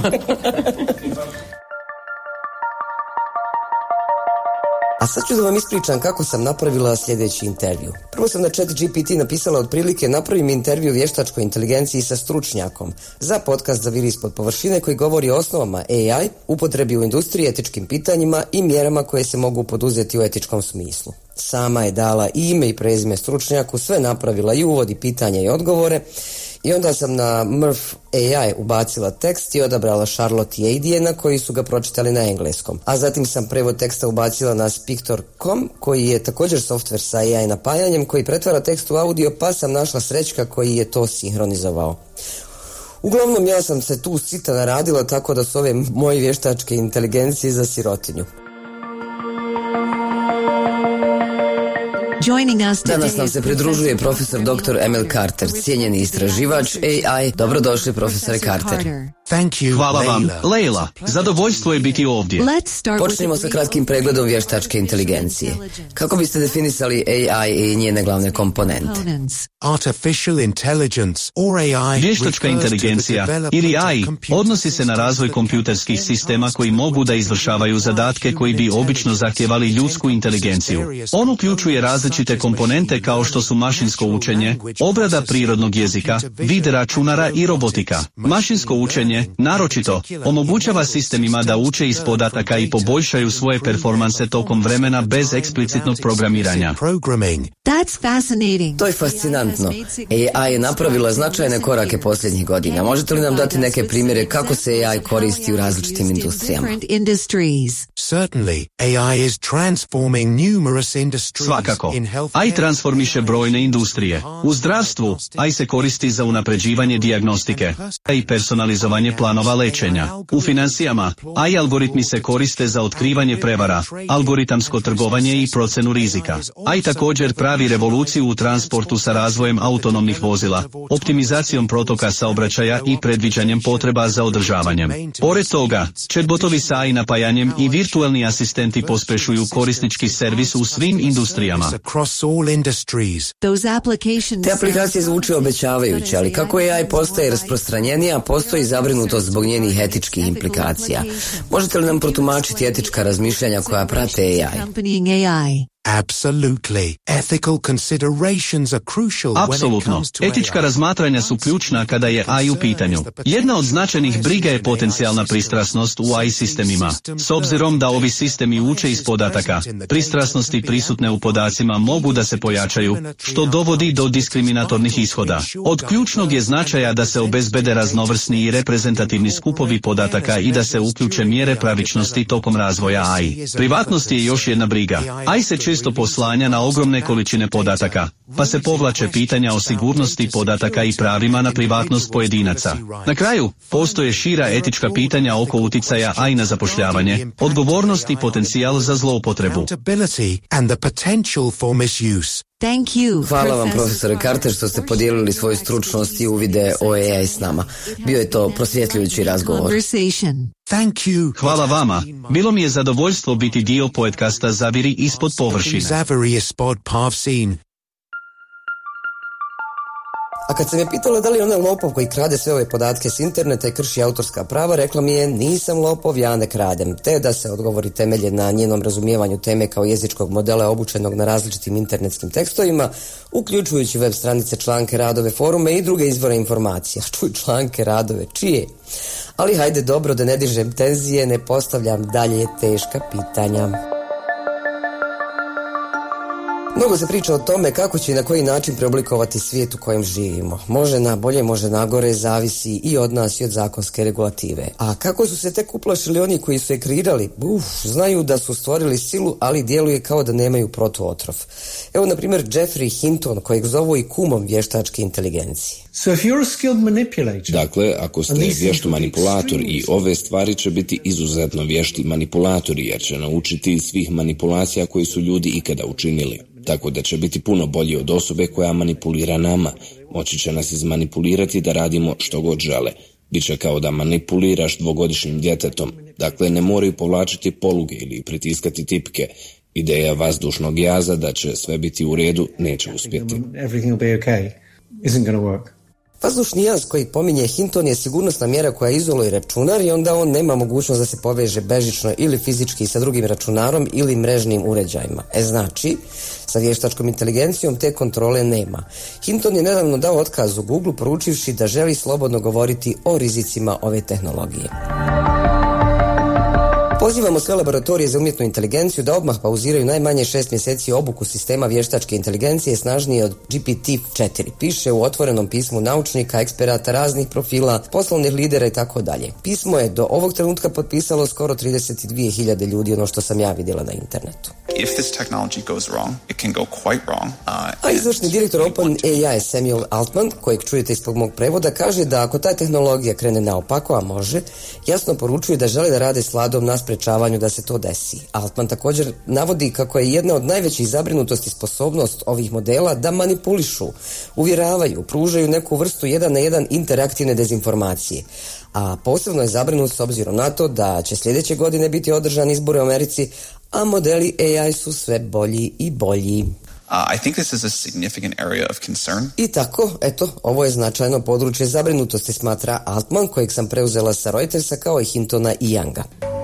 Speaker 12: A sad ću da vam ispričam kako sam napravila sljedeći intervju. Prvo sam na ChatGPT napisala otprilike napravi mi intervju vještačkoj inteligenciji sa stručnjakom za podcast Zaviri ispod površine koji govori o osnovama A I, upotrebi u industriji, etičkim pitanjima i mjerama koje se mogu poduzeti u etičkom smislu. Sama je dala i ime i prezime stručnjaku, sve napravila i uvodi pitanja i odgovore. I onda sam na Murph A I ubacila tekst i odabrala Charlotte i Adriana koji su ga pročitali na engleskom. A zatim sam prevod teksta ubacila na Speaktor dot com koji je također softver sa A I napajanjem koji pretvara tekst u audio, pa sam našla Srećka koji je to sinhronizovao. Uglavnom ja sam se tu sita naradila tako da su ove moje vještačke inteligencije za sirotinju. Danas nam se pridružuje profesor doktor Emil Carter, cijenjeni istraživač A I. Dobrodošli, profesore Carter.
Speaker 15: Hvala vam, Lejla. Zadovoljstvo je biti ovdje.
Speaker 12: Počnemo sa kratkim pregledom vještačke inteligencije. Kako biste definisali A I i njene glavne komponente?
Speaker 15: Vještačka inteligencija ili A I odnosi se na razvoj kompjuterskih sistema koji mogu da izvršavaju zadatke koji bi obično zahtjevali ljudsku inteligenciju. On uključuje različite komponente kao što su mašinsko učenje, obrada prirodnog jezika, vid računara i robotika. Mašinsko učenje, naročito, omogućava sistemima da uče iz podataka i poboljšaju svoje performanse tokom vremena bez eksplicitnog programiranja.
Speaker 12: To je fascinantno. A I je napravila značajne korake posljednjih godina. Možete li nam dati neke primjere kako se A I koristi u različitim industrijama?
Speaker 15: Svakako. A I transformiše brojne industrije. U zdravstvu A I se koristi za unapređivanje dijagnostike i personalizovanje usvajanje planova lečenja. U financijama, A I algoritmi se koriste za otkrivanje prevara, algoritamsko trgovanje i procenu rizika. A I također pravi revoluciju u transportu sa razvojem autonomnih vozila, optimizacijom protoka saobraćaja i predviđanjem potreba za održavanjem. Pored toga, chatbotovi sa A I napajanjem i virtualni asistenti pospešuju korisnički servis u svim industrijama.
Speaker 12: Te aplikacije zvuče obećavajuće, ali kako A I postaje rasprostranjenija, postoji zabrinutost zbog njenih etičkih implikacija. Možete li nam protumačiti etička razmišljanja koja prate A I?
Speaker 16: Absolutely. Ethical considerations are crucial when it
Speaker 15: Apsolutno.
Speaker 16: comes to
Speaker 15: Etička razmatranja su ključna kada je A I u pitanju. Jedna od značajnih briga je potencijalna pristrasnost u A I sistemima. S obzirom da ovi sistemi uče iz podataka, pristrasnosti prisutne u podacima mogu da se pojačaju, što dovodi do diskriminatornih ishoda. Od ključnog je značaja da se obezbede raznovrsni i reprezentativni skupovi podataka i da se uključe mjere pravičnosti tokom razvoja A I. Privatnost je još jedna briga. A I se često poslanja na ogromne količine podataka, pa se povlače pitanja o sigurnosti podataka i pravima na privatnost pojedinaca. Na kraju, postoje šira etička pitanja oko uticaja A I na zapošljavanje, odgovornost i potencijal za zloupotrebu.
Speaker 12: Hvala vam, profesore Carter, što ste podijelili svoju stručnost i uvide o A I s nama. Bio je to prosvjetljujući razgovor.
Speaker 15: Hvala vama. Bilo mi je zadovoljstvo biti dio podcasta Zaviri ispod površine.
Speaker 12: A kad sam je pitala da li je onaj lopov koji krade sve ove podatke s interneta i krši autorska prava, rekla mi je: nisam lopov, ja ne kradem. Te da se odgovori temelje na njenom razumijevanju teme kao jezičkog modela obučenog na različitim internetskim tekstovima, uključujući web stranice, članke, radove, forume i druge izvore informacija. Čuj, članke, radove, čije? Ali hajde, dobro, da ne dižem tenzije, ne postavljam dalje teška pitanja. Mnogo se priča o tome kako će i na koji način preoblikovati svijet u kojem živimo. Može na bolje, može na gore, zavisi i od nas i od zakonske regulative. A kako su se tek uplašili oni koji su je kreirali? Uf, znaju da su stvorili silu, ali djeluje kao da nemaju protuotrov. Evo, na primjer, Jeffrey Hinton, kojeg zovu i kumom vještačke inteligencije.
Speaker 17: Dakle, ako ste vješt manipulator, i ove stvari će biti izuzetno vješti manipulatori, jer će naučiti svih manipulacija koji su ljudi ikada učinili. Tako da će biti puno bolji od osobe koja manipulira nama. Moći će nas izmanipulirati da radimo što god žele. Biće kao da manipuliraš dvogodišnjim djetetom. Dakle, ne moraju povlačiti poluge ili pritiskati tipke. Ideja vazdušnog jaza da će sve biti u redu neće uspjeti.
Speaker 12: Vazdušni jaz koji pominje Hinton je sigurnosna mjera koja izoluje računar i onda on nema mogućnost da se poveže bežično ili fizički sa drugim računarom ili mrežnim uređajima. E znači, sa vještačkom inteligencijom te kontrole nema. Hinton je nedavno dao otkaz u Google poručivši da želi slobodno govoriti o rizicima ove tehnologije. Pozivamo sve laboratorije za umjetnu inteligenciju da odmah pauziraju najmanje šest mjeseci obuku sistema vještačke inteligencije snažnije od G P T četiri, piše u otvorenom pismu naučnika, eksperata raznih profila, poslovnih lidera i tako dalje. Pismo je do ovog trenutka potpisalo skoro trideset dvije hiljade ljudi, ono što sam ja vidjela na internetu.
Speaker 18: If this technology goes wrong, it can go quite wrong. Uh,
Speaker 12: A izvršni direktor OpenAI Samuel Altman, kojeg čujete ispod mog prevoda, kaže da ako ta tehnologija krene naopako, a može, jasno poručuje da žele da rade s Vladom na sprečavanju da se to desi. Altman također navodi kako je jedna od najvećih zabrinutosti sposobnost ovih modela da manipulišu, uvjeravaju, pružaju neku vrstu jedan na jedan interaktivne dezinformacije. A posebno je zabrinut s obzirom na to da će sljedeće godine biti održani izbori u Americi, a modeli A I su sve bolji i bolji.
Speaker 18: Uh, I think this is a significant area of concern.
Speaker 12: I tako, eto, ovo je značajno područje zabrinutosti, smatra Altman, kojeg sam preuzela sa Reutersa kao i Hintona i Younga.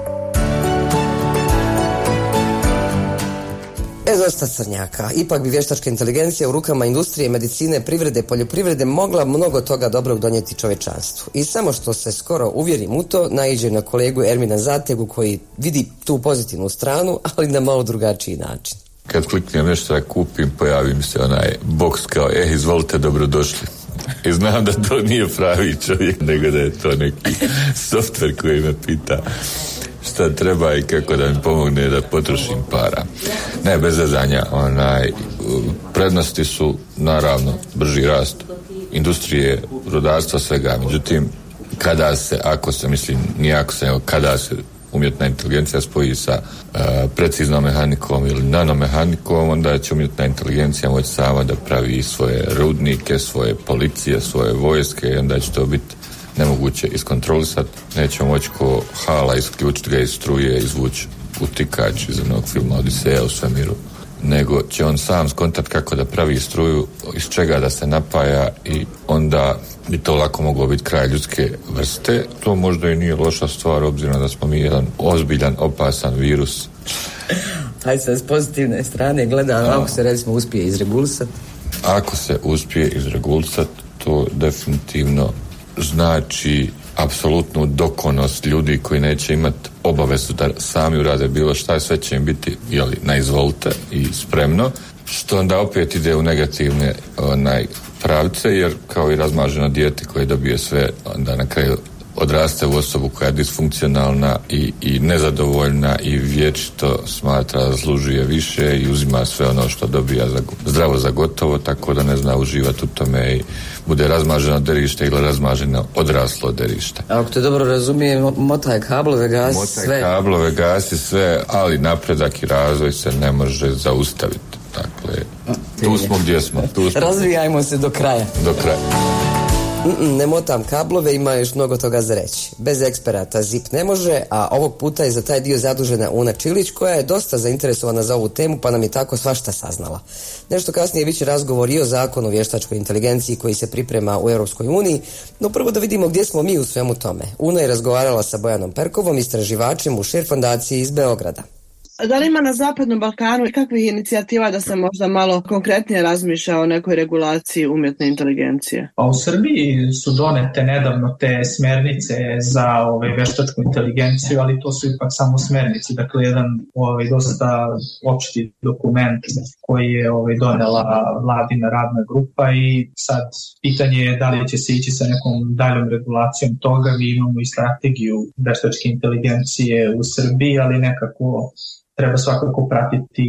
Speaker 12: E, dosta crnjaka. Ipak bi vještačka inteligencija u rukama industrije, medicine, privrede, poljoprivrede mogla mnogo toga dobrog donijeti čovječanstvu. I samo što se skoro uvjerim u to, naiđem na kolegu Ermina Zategu koji vidi tu pozitivnu stranu, ali na malo drugačiji način.
Speaker 19: Kad kliknem nešto da kupim, pojavi mi se onaj boks kao, eh, izvolite, dobrodošli. I znam da to nije pravi čovjek, nego da je to neki softver koji me pita šta treba i kako da mi pomogne da potrošim para. Ne, bez zezanja, onaj, prednosti su naravno brži rast industrije, rudarstva, svega. Međutim, kada se, ako se, mislim, nije ako se, nego kada se umjetna inteligencija spoji sa uh, preciznom mehanikom ili nanomehanikom, onda će umjetna inteligencija moći sama da pravi svoje rudnike, svoje policije, svoje vojske i onda će to biti nemoguće iskontrolisati. Neće moći ko hala isključiti ga iz struje, izvući utikač iz onog filma Odiseja u svemiru, nego će on sam skontat kako da pravi struju, iz čega da se napaja i onda bi to lako moglo biti kraj ljudske vrste. To možda i nije loša stvar, obzirom da smo mi jedan ozbiljan, opasan virus.
Speaker 12: Hajde sad s pozitivne strane gledam, ako se recimo uspije izregulisati.
Speaker 19: Ako se uspije izregulisati, to definitivno znači apsolutnu dokonost ljudi koji neće imati obavezu da sami urade bilo šta, sve će im biti jeli, na izvolite i spremno, što onda opet ide u negativne onaj, pravce, jer kao i razmaženo dijete koje dobije sve, onda na kraju odraste u osobu koja je disfunkcionalna i, i nezadovoljna i vječito smatra da zaslužuje više i uzima sve ono što dobija za, zdravo za gotovo, tako da ne zna uživati u tome i bude razmaženo derište ili razmaženo odraslo derište.
Speaker 12: Ako te dobro razumijem, motaj kablove, gasi
Speaker 19: motaj
Speaker 12: sve.
Speaker 19: Motaj kablove, gasi sve, ali napredak i razvoj se ne može zaustaviti. Dakle, tu smo gdje smo. Tu smo.
Speaker 12: Razvijajmo se do kraja.
Speaker 19: Do kraja.
Speaker 12: Mm-mm, ne motam kablove, ima još mnogo toga za reći. Bez eksperata zip ne može, a ovog puta je za taj dio zadužena Una Čilić, koja je dosta zainteresovana za ovu temu, pa nam je tako svašta saznala. Nešto kasnije bit će razgovor i o zakonu o vještačkoj inteligenciji koji se priprema u Europskoj uniji, no prvo da vidimo gdje smo mi u svemu tome. Una je razgovarala sa Bojanom Perkovom, istraživačem u Šir fondaciji iz Beograda.
Speaker 20: Da li ima na Zapadnom Balkanu kakvih inicijativa da se možda malo konkretnije razmišlja o nekoj regulaciji umjetne inteligencije?
Speaker 21: Pa u Srbiji su donete nedavno te smjernice za ove, vještačku inteligenciju, ali to su ipak samo smjernice. Dakle, jedan ove, dosta opšti dokument koji je ove, donela vladina radna grupa i sad pitanje je da li će se ići sa nekom daljom regulacijom toga. Mi imamo i strategiju vještačke inteligencije u Srbiji, ali nekako treba svakako pratiti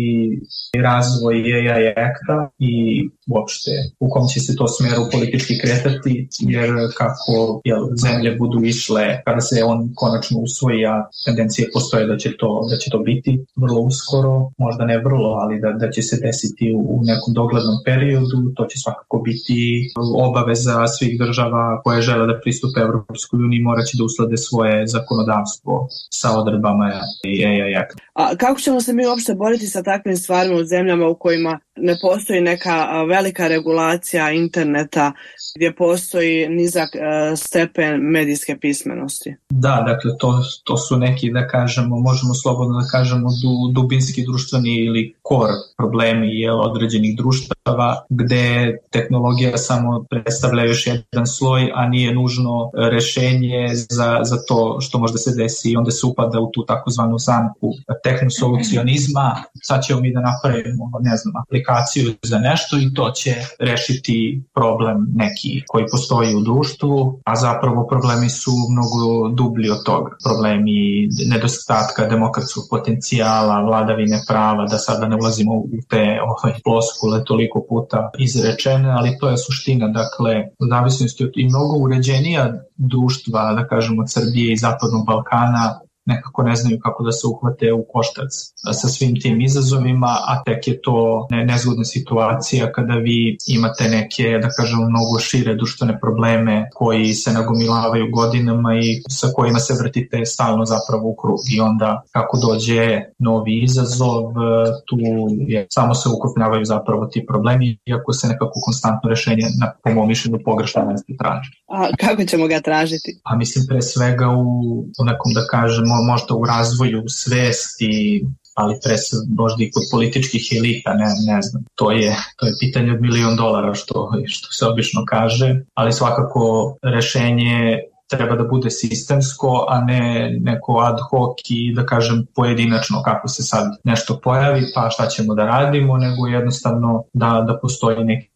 Speaker 21: razvoj A I Acta i uopšte u kom će se to smjeru politički kretati, jer kako jel, zemlje budu išle kada se on konačno usvoji, a tendencije postoje da će to, da će to biti vrlo uskoro, možda ne vrlo, ali da, da će se desiti u, u nekom doglednom periodu, to će svakako biti obaveza svih država koje žele da pristupe Evropskoj uniji, morat će da uslede svoje zakonodavstvo sa odredbama A I Acta.
Speaker 20: A kako ćemo se mi uopšte boriti sa takvim stvarima u zemljama u kojima ne postoji neka velika regulacija interneta, gdje postoji nizak stepen medijske pismenosti?
Speaker 21: Da, dakle, to, to su neki, da kažemo, možemo slobodno da kažemo, du, dubinski društveni ili core problemi jel, određenih društava, gde tehnologija samo predstavlja još jedan sloj, a nije nužno rešenje za, za to što možda se desi i onda se upada u tu takozvanu zamku tehnosolucionizma. Sad ćemo mi da napravimo, ne znam, aplikaciju za nešto i to će rešiti problem neki koji postoji u društvu, a zapravo problemi su mnogo dublji od toga. Problemi nedostatka demokratskog potencijala, vladavine prava, da sada ne ulazimo u te ovaj, ploskule toliko puta izrečene, ali to je suština. Dakle, u zavisnosti od i mnogo uređenija društva, da kažemo od Srbije i Zapadnog Balkana, nekako ne znaju kako da se uhvate u koštac sa svim tim izazovima, a tek je to ne, nezgodna situacija kada vi imate neke, da kažemo, mnogo šire društvene probleme koji se nagomilavaju godinama i sa kojima se vrtite stalno zapravo u krug. I onda kako dođe novi izazov, tu je, samo se ukrupnjavaju zapravo ti problemi, iako se nekako konstantno rešenje na, po mom mišljenju, pogrešno mjesto traži.
Speaker 20: A kako ćemo ga tražiti?
Speaker 21: A mislim pre svega u, u nekom, da kažemo, možda u razvoju svesti, ali pre možda i kod političkih elita, ne, ne znam. To je, to je pitanje od milion dolara, što, što se obično kaže, ali svakako rešenje treba da bude sistemsko, a ne neko ad hoc i, da kažem, pojedinačno kako se sad nešto pojavi, pa šta ćemo da radimo, nego jednostavno da, da postoji neki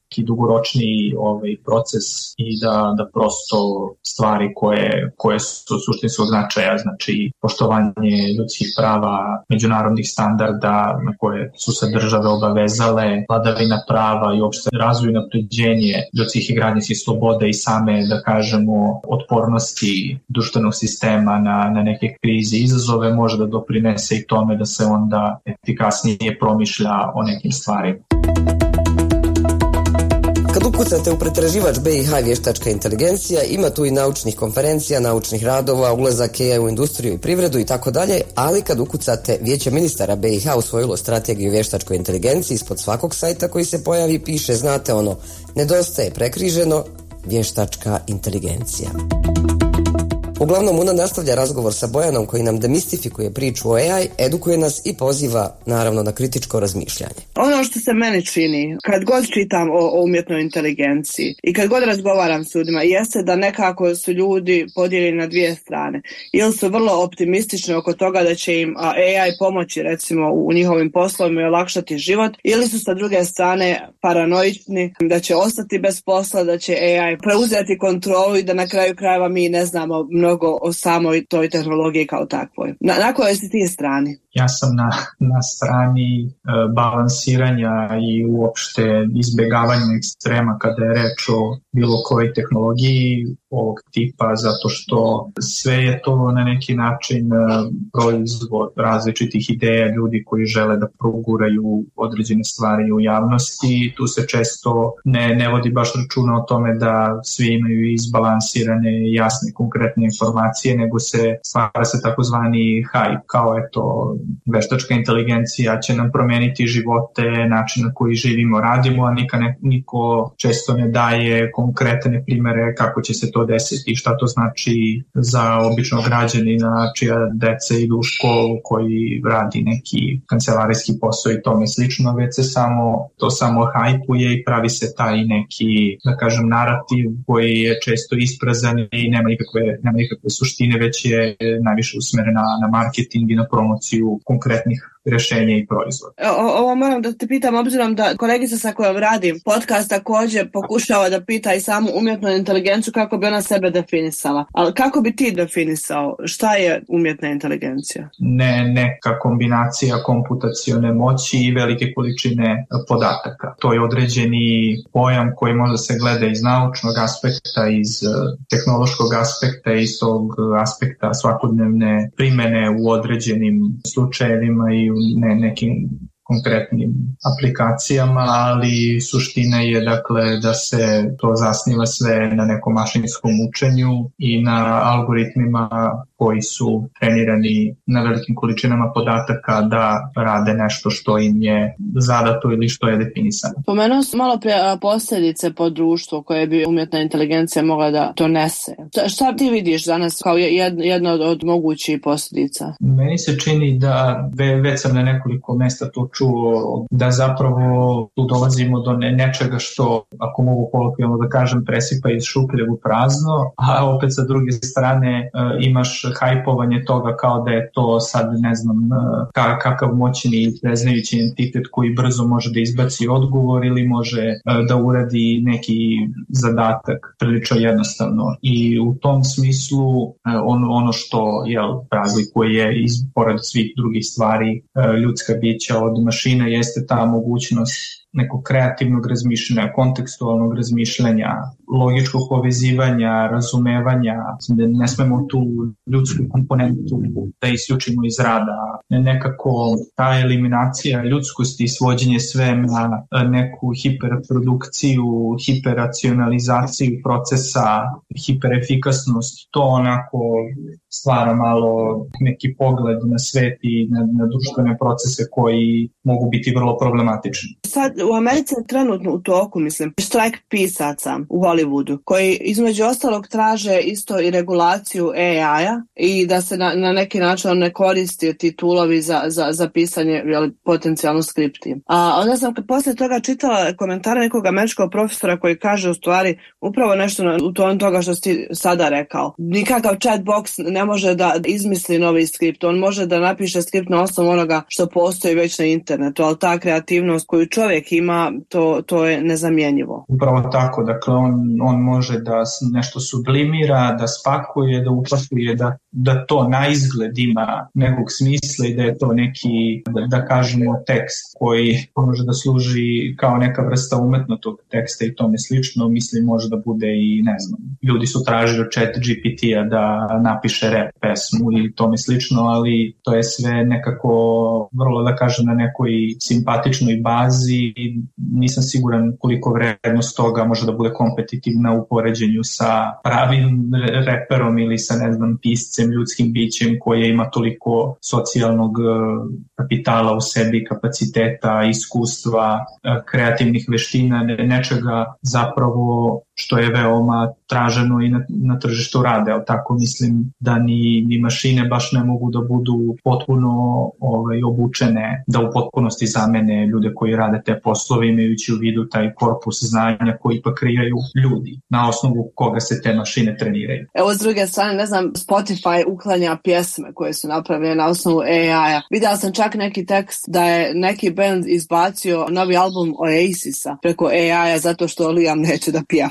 Speaker 21: dugoročni ovaj proces i da, da prosto stvari koje, koje su suštinskog značaja, znači poštovanje ljudskih prava, međunarodnih standarda na koje su se države obavezale, vladavina prava i uopšte razvoj i napređenje ljudskih i građanskih sloboda i same, da kažemo, otpornosti društvenog sistema na, na neke krize i izazove može da doprinese i tome da se onda efikasnije promišlja o nekim stvarima.
Speaker 12: Kad ukucate u pretraživač B i H vještačka inteligencija, ima tu i naučnih konferencija, naučnih radova, ulazak A I u industriju i privredu i tako dalje, ali kad ukucate Vijeće ministara B i H usvojilo strategiju vještačkoj inteligenciji, ispod svakog sajta koji se pojavi piše, znate ono, nedostaje prekriženo vještačka inteligencija. Uglavnom, Una nastavlja razgovor sa Bojanom koji nam demistifikuje priču o A I, edukuje nas i poziva, naravno, na kritičko razmišljanje.
Speaker 20: Ono što se meni čini, kad god čitam o, o umjetnoj inteligenciji i kad god razgovaram s ljudima, jeste da nekako su ljudi podijeljeni na dvije strane. Ili su vrlo optimistični oko toga da će im A I pomoći, recimo, u njihovim poslovima i olakšati život, ili su sa druge strane paranoični da će ostati bez posla, da će A I preuzeti kontrolu i da na kraju krajeva mi ne znamo mnogo o samoj toj tehnologiji kao takvoj. Na, na kojoj si ti strani?
Speaker 21: Ja sam na, na strani e, balansiranja i uopšte izbjegavanja ekstrema kada je reč o bilo kojoj tehnologiji ovog tipa, zato što sve je to na neki način e, proizvod različitih ideja ljudi koji žele da proguraju određene stvari u javnosti. Tu se često ne, ne vodi baš računa o tome da svi imaju izbalansirane, jasne, konkretne informacije, nego se stvara se takozvani hype, kao eto veštačka inteligencija će nam promeniti živote, način na koji živimo, radimo, a nika ne, niko često ne daje konkretne primere kako će se to desiti i šta to znači za običnog građanina čija deca idu u školu, koji radi neki kancelarijski posao i tome slično, već se samo, to samo hajpuje i pravi se taj neki, da kažem, narativ koji je često isprazan i nema nikakve, nema nikakve suštine, već je najviše usmerena na marketing i na promociju konkretnih rješenja i proizvoda.
Speaker 20: O, ovo moram da te pitam, obzirom da kolegica sa kojom radim podcast također pokušava da pita i samu umjetnu inteligenciju kako bi ona sebe definisala. Ali kako bi ti definisao šta je umjetna inteligencija?
Speaker 21: Ne, neka kombinacija komputacione moći i velike količine podataka. To je određeni pojam koji može se gleda iz naučnog aspekta, iz tehnološkog aspekta, iz tog aspekta svakodnevne primjene u određenim slučajevima i u ne, nekim konkretnim aplikacijama, ali suština je dakle da se to zasniva sve na nekom mašinskom učenju i na algoritmima koji su trenirani na velikim količinama podataka da rade nešto što im je zadato ili što je definisano.
Speaker 20: Pomenuo sam malo prije posljedice po društvu koje bi umjetna inteligencija mogla da donese. Šta ti vidiš danas kao jedna od, od mogućih posljedica?
Speaker 21: Meni se čini da, već sam na nekoliko mesta to čuo, da zapravo tu dolazimo do ne, nečega što, ako mogu kolokvijalno da kažem, presipa iz šupljeg u prazno, a opet sa druge strane imaš hajpovanje toga kao da je to sad ne znam kakav moćni i preznajući entitet koji brzo može da izbaci odgovor ili može da uradi neki zadatak prilično jednostavno. I u tom smislu on, ono što jel, razlikuje iz pored svih drugih stvari ljudska bića od mašina jeste ta mogućnost nekog kreativnog razmišljanja, kontekstualnog razmišljanja, logičkog povezivanja, razumevanja. Ne smemo tu ljudsku komponentu da isključimo iz rada. Nekako ta eliminacija ljudskosti i svođenje sve na neku hiperprodukciju, hiperacionalizaciju procesa, hiperefikasnost, to onako stvara malo neki pogled na svet i na, na društvene procese koji mogu biti vrlo problematični.
Speaker 20: Sad u Americi je trenutno u toku, mislim, štrajk pisaca u Hollywoodu, koji između ostalog traže isto i regulaciju A I-a i da se na, na neki način ne koristi ti tulovi za, za, za pisanje jel, potencijalno skripti. A onda sam poslije toga čitala komentare nekog američkog profesora koji kaže u stvari upravo nešto na, u tonu toga što si sada rekao. Nikakav chat box ne može da izmisli novi skript, on može da napiše skript na osnovu onoga što postoji već na internetu, ali ta kreativnost koju čovjek ima, to, to je nezamjenjivo.
Speaker 21: Upravo tako, dakle on, on može da nešto sublimira, da spakuje, da upakuje, da, da to na izgled ima nekog smisla i da je to neki, da, da kažemo, tekst koji može da služi kao neka vrsta umetnotog teksta i tome slično. Mislim, može da bude i, ne znam, ljudi su tražili od chat G P T-a da napiše rap pesmu i tome slično, ali to je sve nekako vrlo, da kažem, na nekoj simpatičnoj bazi i nisam siguran koliko vrednost toga može da bude kompetitivna u poređenju sa pravim reperom ili sa, ne znam, piscem, ljudskim bićem koje ima toliko socijalnog kapitala u sebi, kapaciteta, iskustva, kreativnih veština, nečega zapravo što je veoma traženo i na, na tržištu rade, ali tako mislim da ni, ni mašine baš ne mogu da budu potpuno ovaj, obučene, da u potpunosti zamene ljude koji rade te poslove, imajući u vidu taj korpus znanja koji pa kreiraju ljudi, na osnovu koga se te mašine treniraju.
Speaker 20: Evo, s druge strane, ne znam, Spotify uklanja pjesme koje su napravljene na osnovu A I-a. Videla sam čak neki tekst da je neki band izbacio novi album Oasisa preko A I-a zato što Liam neće da pjeva.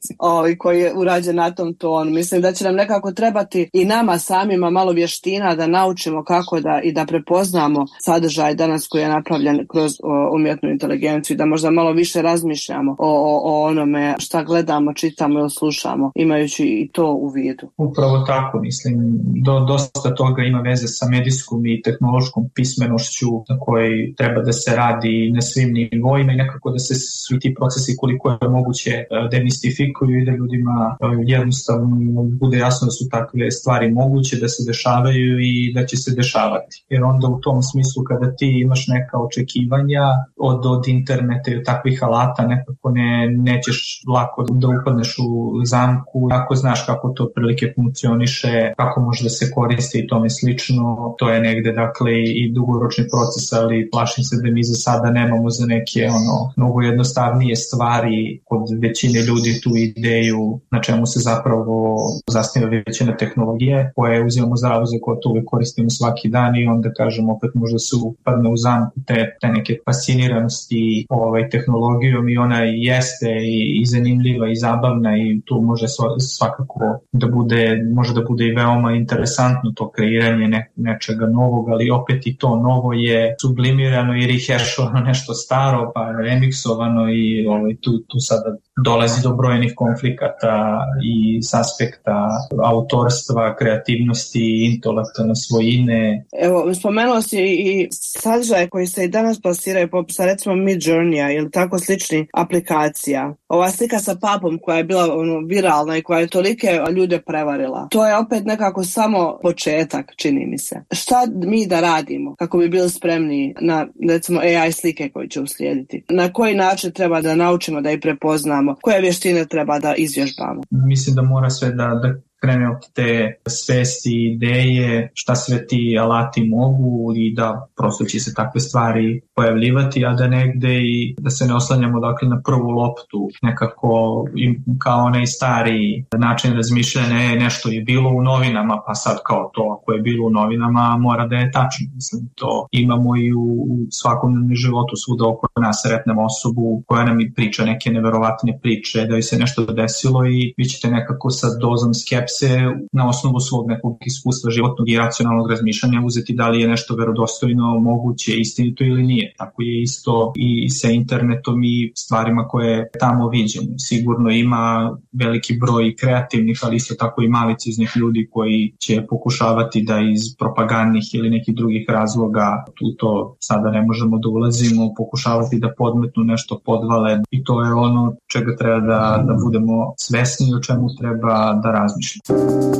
Speaker 20: Ovi koji je urađen na tom tonu. Mislim da će nam nekako trebati i nama samima malo vještina da naučimo kako da i da prepoznamo sadržaj danas koji je napravljen kroz o, umjetnu inteligenciju i da možda malo više razmišljamo o, o, o onome šta gledamo, čitamo ili slušamo, imajući i to u vidu.
Speaker 21: Upravo tako, mislim, do, dosta toga ima veze sa medijskom i tehnološkom pismenošću na kojoj treba da se radi na svim nivoima i nekako da se svi ti procesi koliko je moguće demistifikuju i da ljudima jednostavno bude jasno da su takve stvari moguće, da se dešavaju i da će se dešavati. Jer onda u tom smislu kada ti imaš neka očekivanja od, od interneta i od takvih alata nekako ne, nećeš lako da upadneš u zamku, ako znaš kako to prilike funkcioniše, kako može da se koristi i tome slično. To je negde dakle i dugoročni proces, ali plašim se da mi za sada nemamo za neke ono mnogo jednostavnije stvari kod većine ljudi tu ideju na čemu se zapravo zasniva većina tehnologije koje uzimamo zdravo za gotovo i koristimo svaki dan i onda kažemo opet možda se upadne u zamku te, te neke fasciniranosti ovaj, tehnologijom i ona jeste i, i zanimljiva i zabavna i tu može svakako da bude, može da bude i veoma interesantno to kreiranje ne, nečega novog, ali opet i to novo je sublimirano i rehešovano nešto staro pa remiksovano i ovaj, tu, tu sada dolazi do brojnih konflikata i s aspekta autorstva, kreativnosti, intelektualne svojine.
Speaker 20: Evo, spomenuo si i sadržaje koji se i danas plasiraju poput recimo Midjourney-a ili tako sličnih aplikacija. Ova slika sa papom koja je bila ono, viralna i koja je tolike ljude prevarila. To je opet nekako samo početak, čini mi se. Šta mi da radimo kako bi bili spremni na recimo A I slike koje će uslijediti? Na koji način treba da naučimo da ih prepoznamo? Koje vještine treba da izvježbamo?
Speaker 21: Mislim da mora sve da, da krene od te svesti i ideje, šta sve ti alati mogu i da prosto će se takve stvari pojavljivati, a da negde i da se ne oslanjamo dakle na prvu loptu, nekako kao onaj stari način razmišljanja, nešto je bilo u novinama, pa sad kao to ako je bilo u novinama mora da je tačno. Mislim, to imamo i u svakom životu svuda oko nas, sretnemo osobu koja nam i priča neke neverovatne priče, da joj se nešto desilo i vi ćete nekako sa dozom skepse na osnovu svog nekog iskustva životnog i racionalnog razmišljanja uzeti da li je nešto verodostojno, moguće, istinito ili nije. Tako je isto i sa internetom i stvarima koje tamo viđemo. Sigurno ima veliki broj kreativnih, ali isto tako i maliciznih ljudi koji će pokušavati da iz propagandnih ili nekih drugih razloga, tu to sada ne možemo da ulazimo, pokušavati da podmetnu nešto, podvale i to je ono čega treba da, da budemo svesni, o čemu treba da razmišljamo.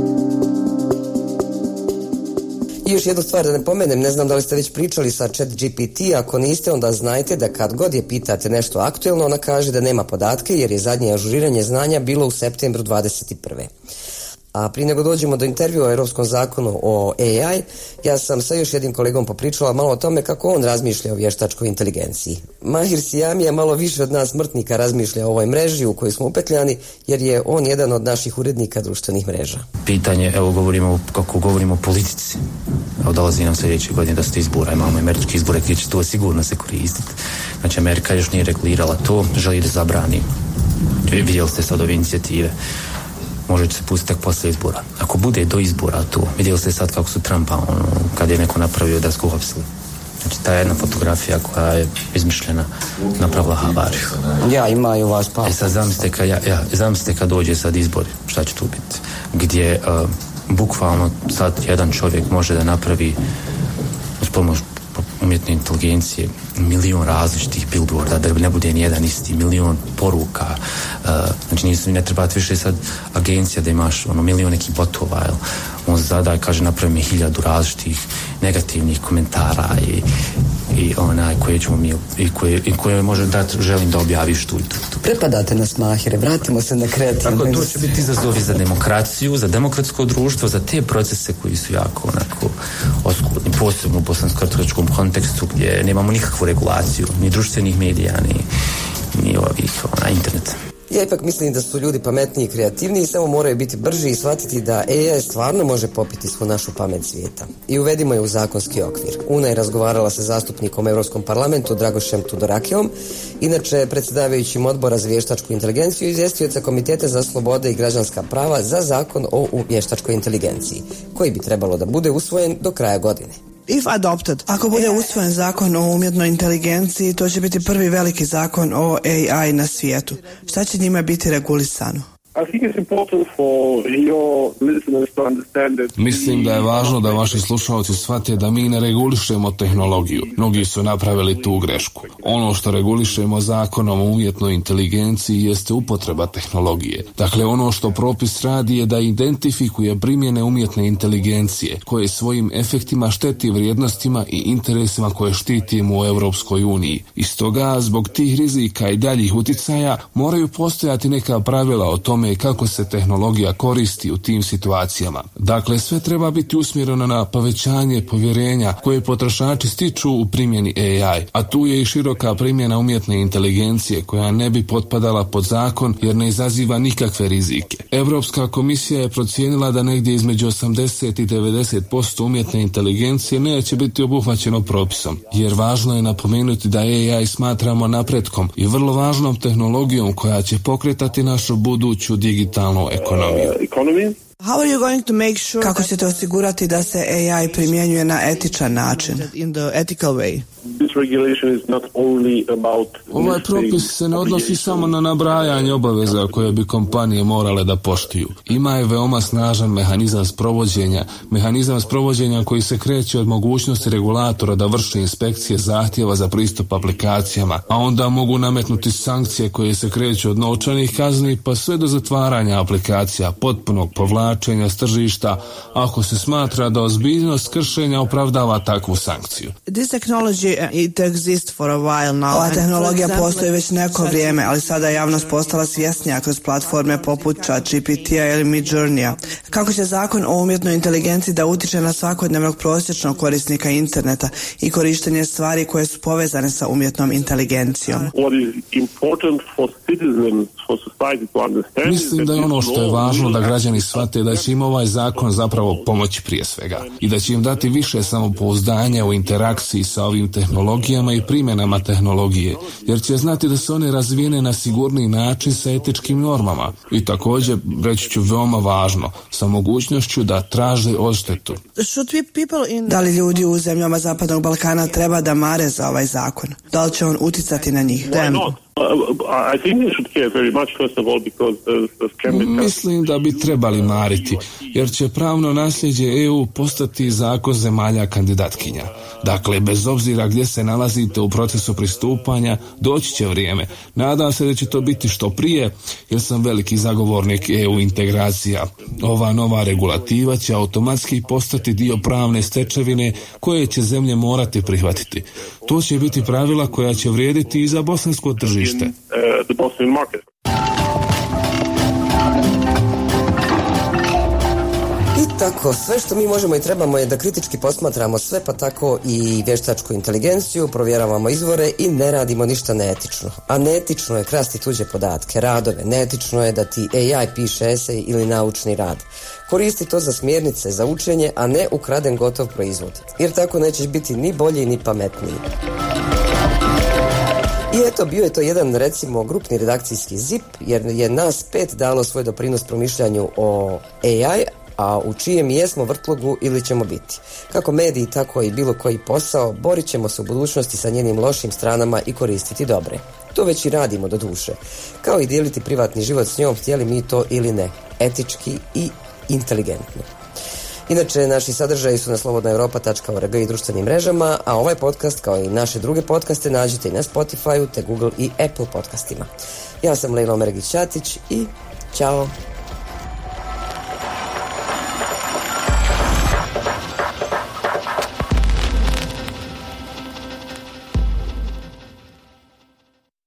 Speaker 12: I još jednu stvar da ne pomenem, ne znam da li ste već pričali sa chat G P T, ako niste onda znajte da kad god je pitate nešto aktuelno, ona kaže da nema podatke jer je zadnje ažuriranje znanja bilo u septembru dvadeset prve. A prije nego dođemo do intervjua o Europskom zakonu o A I, ja sam sa još jednim kolegom popričala malo o tome kako on razmišlja o vještačkoj inteligenciji. Mahir Sijamija malo više od nas smrtnika razmišlja o ovoj mreži u kojoj smo upetljani, jer je on jedan od naših urednika društvenih mreža.
Speaker 2: Pitanje, evo govorimo, kako govorimo o politici. Evo dolazi nam sljedeće godine da se izbora, imamo američki izbore gdje će to sigurno se koristiti. Znači Amerika još nije regulirala to, želi da zabrani. Vidjeli ste sad ove inicijative. Može se pustiti tak posle izbora. Ako bude do izbora to, vidjeli ste sad kako su Trumpa, ono, kad je neko napravio da su uhapsili. Znači ta jedna fotografija koja je izmišljena napravila havariju.
Speaker 12: Ja, imaju vas pa.
Speaker 2: E sad zamislite kad, ja, ja, zamislite kad dođe sad izbori, šta će tu biti? Gdje uh, bukvalno sad jedan čovjek može da napravi uz pomoć umjetne inteligencije milion različitih billboarda, da ne bude nijedan isti, milion poruka. Uh, znači nisu, ne treba više sad agencija da imaš ono milion nekih botova, jel? On zada kaže napravi mi hiljadu različitih negativnih komentara i, i onaj koje ćemo mi i koje, i koje može dati, želim da objaviš tu i tu. tu.
Speaker 12: Prepadate nas Mahire, vratimo se na kreativno.
Speaker 2: Tako to će biti izazovi za demokraciju, za demokratsko društvo, za te procese koji su jako onako oskudni, posebno u bosansko-hercegovačkom kontekstu gdje nemamo nikakvu regulaciju, ni društvenih medija, ni, ni ovih, ona, interneta.
Speaker 12: Ja ipak mislim da su ljudi pametniji i kreativniji, samo moraju biti brži i shvatiti da A I stvarno može popiti svu našu pamet svijeta. I uvedimo je u zakonski okvir. Una je razgovarala sa zastupnikom u Europskom parlamentu Dragošem Tudorakijom, inače predsjedavajućim odbora za vještačku inteligenciju i izvjestioca Komiteta za slobode i građanska prava za zakon o vještačkoj inteligenciji, koji bi trebalo da bude usvojen do kraja godine.
Speaker 20: If adopted, ako bude usvojen zakon o umjetnoj inteligenciji, to će biti prvi veliki zakon o A I na svijetu. Šta će njime biti regulisano?
Speaker 10: Mislim da je važno da vaši slušalci shvate da mi ne regulišemo tehnologiju. Mnogi su napravili tu grešku. Ono što regulišemo zakonom o umjetnoj inteligenciji jeste upotreba tehnologije. Dakle, ono što propis radi je da identifikuje primjene umjetne inteligencije koje svojim efektima šteti vrijednostima i interesima koje štitimo u Europskoj uniji. I stoga, zbog tih rizika i daljih uticaja, moraju postojati neka pravila o tome kako se tehnologija koristi u tim situacijama. Dakle, sve treba biti usmjereno na povećanje povjerenja koje potrošači stiču u primjeni A I, a tu je i široka primjena umjetne inteligencije koja ne bi potpadala pod zakon jer ne izaziva nikakve rizike. Europska komisija je procijenila da negdje između osamdeset i devedeset posto umjetne inteligencije neće biti obuhvaćeno propisom, jer važno je napomenuti da A I smatramo napretkom i vrlo važnom tehnologijom koja će pokretati našu buduću digitalnu ekonomiju.
Speaker 20: How are you going to make sure Kako ćete osigurati da se A I primjenjuje na etičan način? In the ethical way.
Speaker 10: Ovaj propis se ne odnosi samo na nabrajanje obaveza koje bi kompanije morale da poštuju. Ima je veoma snažan mehanizam sprovođenja, mehanizam sprovođenja koji se kreće od mogućnosti regulatora da vrše inspekcije zahtjeva za pristup aplikacijama, a onda mogu nametnuti sankcije koje se kreću od novčanih kazni pa sve do zatvaranja aplikacija, potpunog povlačenja s tržišta ako se smatra da ozbiljnost kršenja opravdava takvu sankciju.
Speaker 20: This technology it exists for a while now. Ova tehnologija postoji već neko vrijeme, ali sada je javnost postala svjesnija kroz platforme poput ChatGPT-a ili Midjourney-a. Kako će zakon o umjetnoj inteligenciji da utiče na svakodnevnog prosječnog korisnika interneta i korištenje stvari koje su povezane sa umjetnom inteligencijom?
Speaker 10: Mislim da je ono što je važno da građani shvate da će im ovaj zakon zapravo pomoći prije svega i da će im dati više samopouzdanja u interakciji sa ovim tehnologijama i primjenama tehnologije, jer će znati da su one razvijene na sigurniji način sa etičkim normama i također, reći ću veoma važno, sa mogućnošću da traže odštetu.
Speaker 20: Da li ljudi u zemljama Zapadnog Balkana treba da mare za ovaj zakon? Da li će on uticati na njih?
Speaker 10: Mislim da bi trebali mariti, jer će pravno nasljeđe E U postati zakon zemalja kandidatkinja. Dakle, bez obzira gdje se nalazite u procesu pristupanja, doći će vrijeme. Nadam se da će to biti što prije, jer sam veliki zagovornik E U integracija. Ova nova regulativa će automatski postati dio pravne stečevine koje će zemlje morati prihvatiti. To će biti pravila koja će vrijediti i za bosansko tržište.
Speaker 12: Tako, sve što mi možemo i trebamo je da kritički posmatramo sve, pa tako i vještačku inteligenciju, provjeravamo izvore i ne radimo ništa neetično. A neetično je krasti tuđe podatke, radove, neetično je da ti A I piše esej ili naučni rad. Koristi to za smjernice, za učenje, a ne ukraden gotov proizvod. Jer tako nećeš biti ni bolji ni pametniji. I eto, bio je to jedan, recimo, grupni redakcijski zip, jer je nas pet dalo svoj doprinos promišljanju o A I, a u čijem jesmo vrtlogu ili ćemo biti. Kako mediji, tako i bilo koji posao, borit ćemo se u budućnosti sa njenim lošim stranama i koristiti dobre. To već i radimo do duše. Kao i dijeliti privatni život s njom, htjeli mi to ili ne, etički i inteligentno. Inače, naši sadržaji su na slobodna europa tačka org i društvenim mrežama, a ovaj podcast, kao i naše druge podcaste, nađete i na Spotify-u te Google i Apple podcastima. Ja sam Lejla Omeregić-Ćatić i ćao!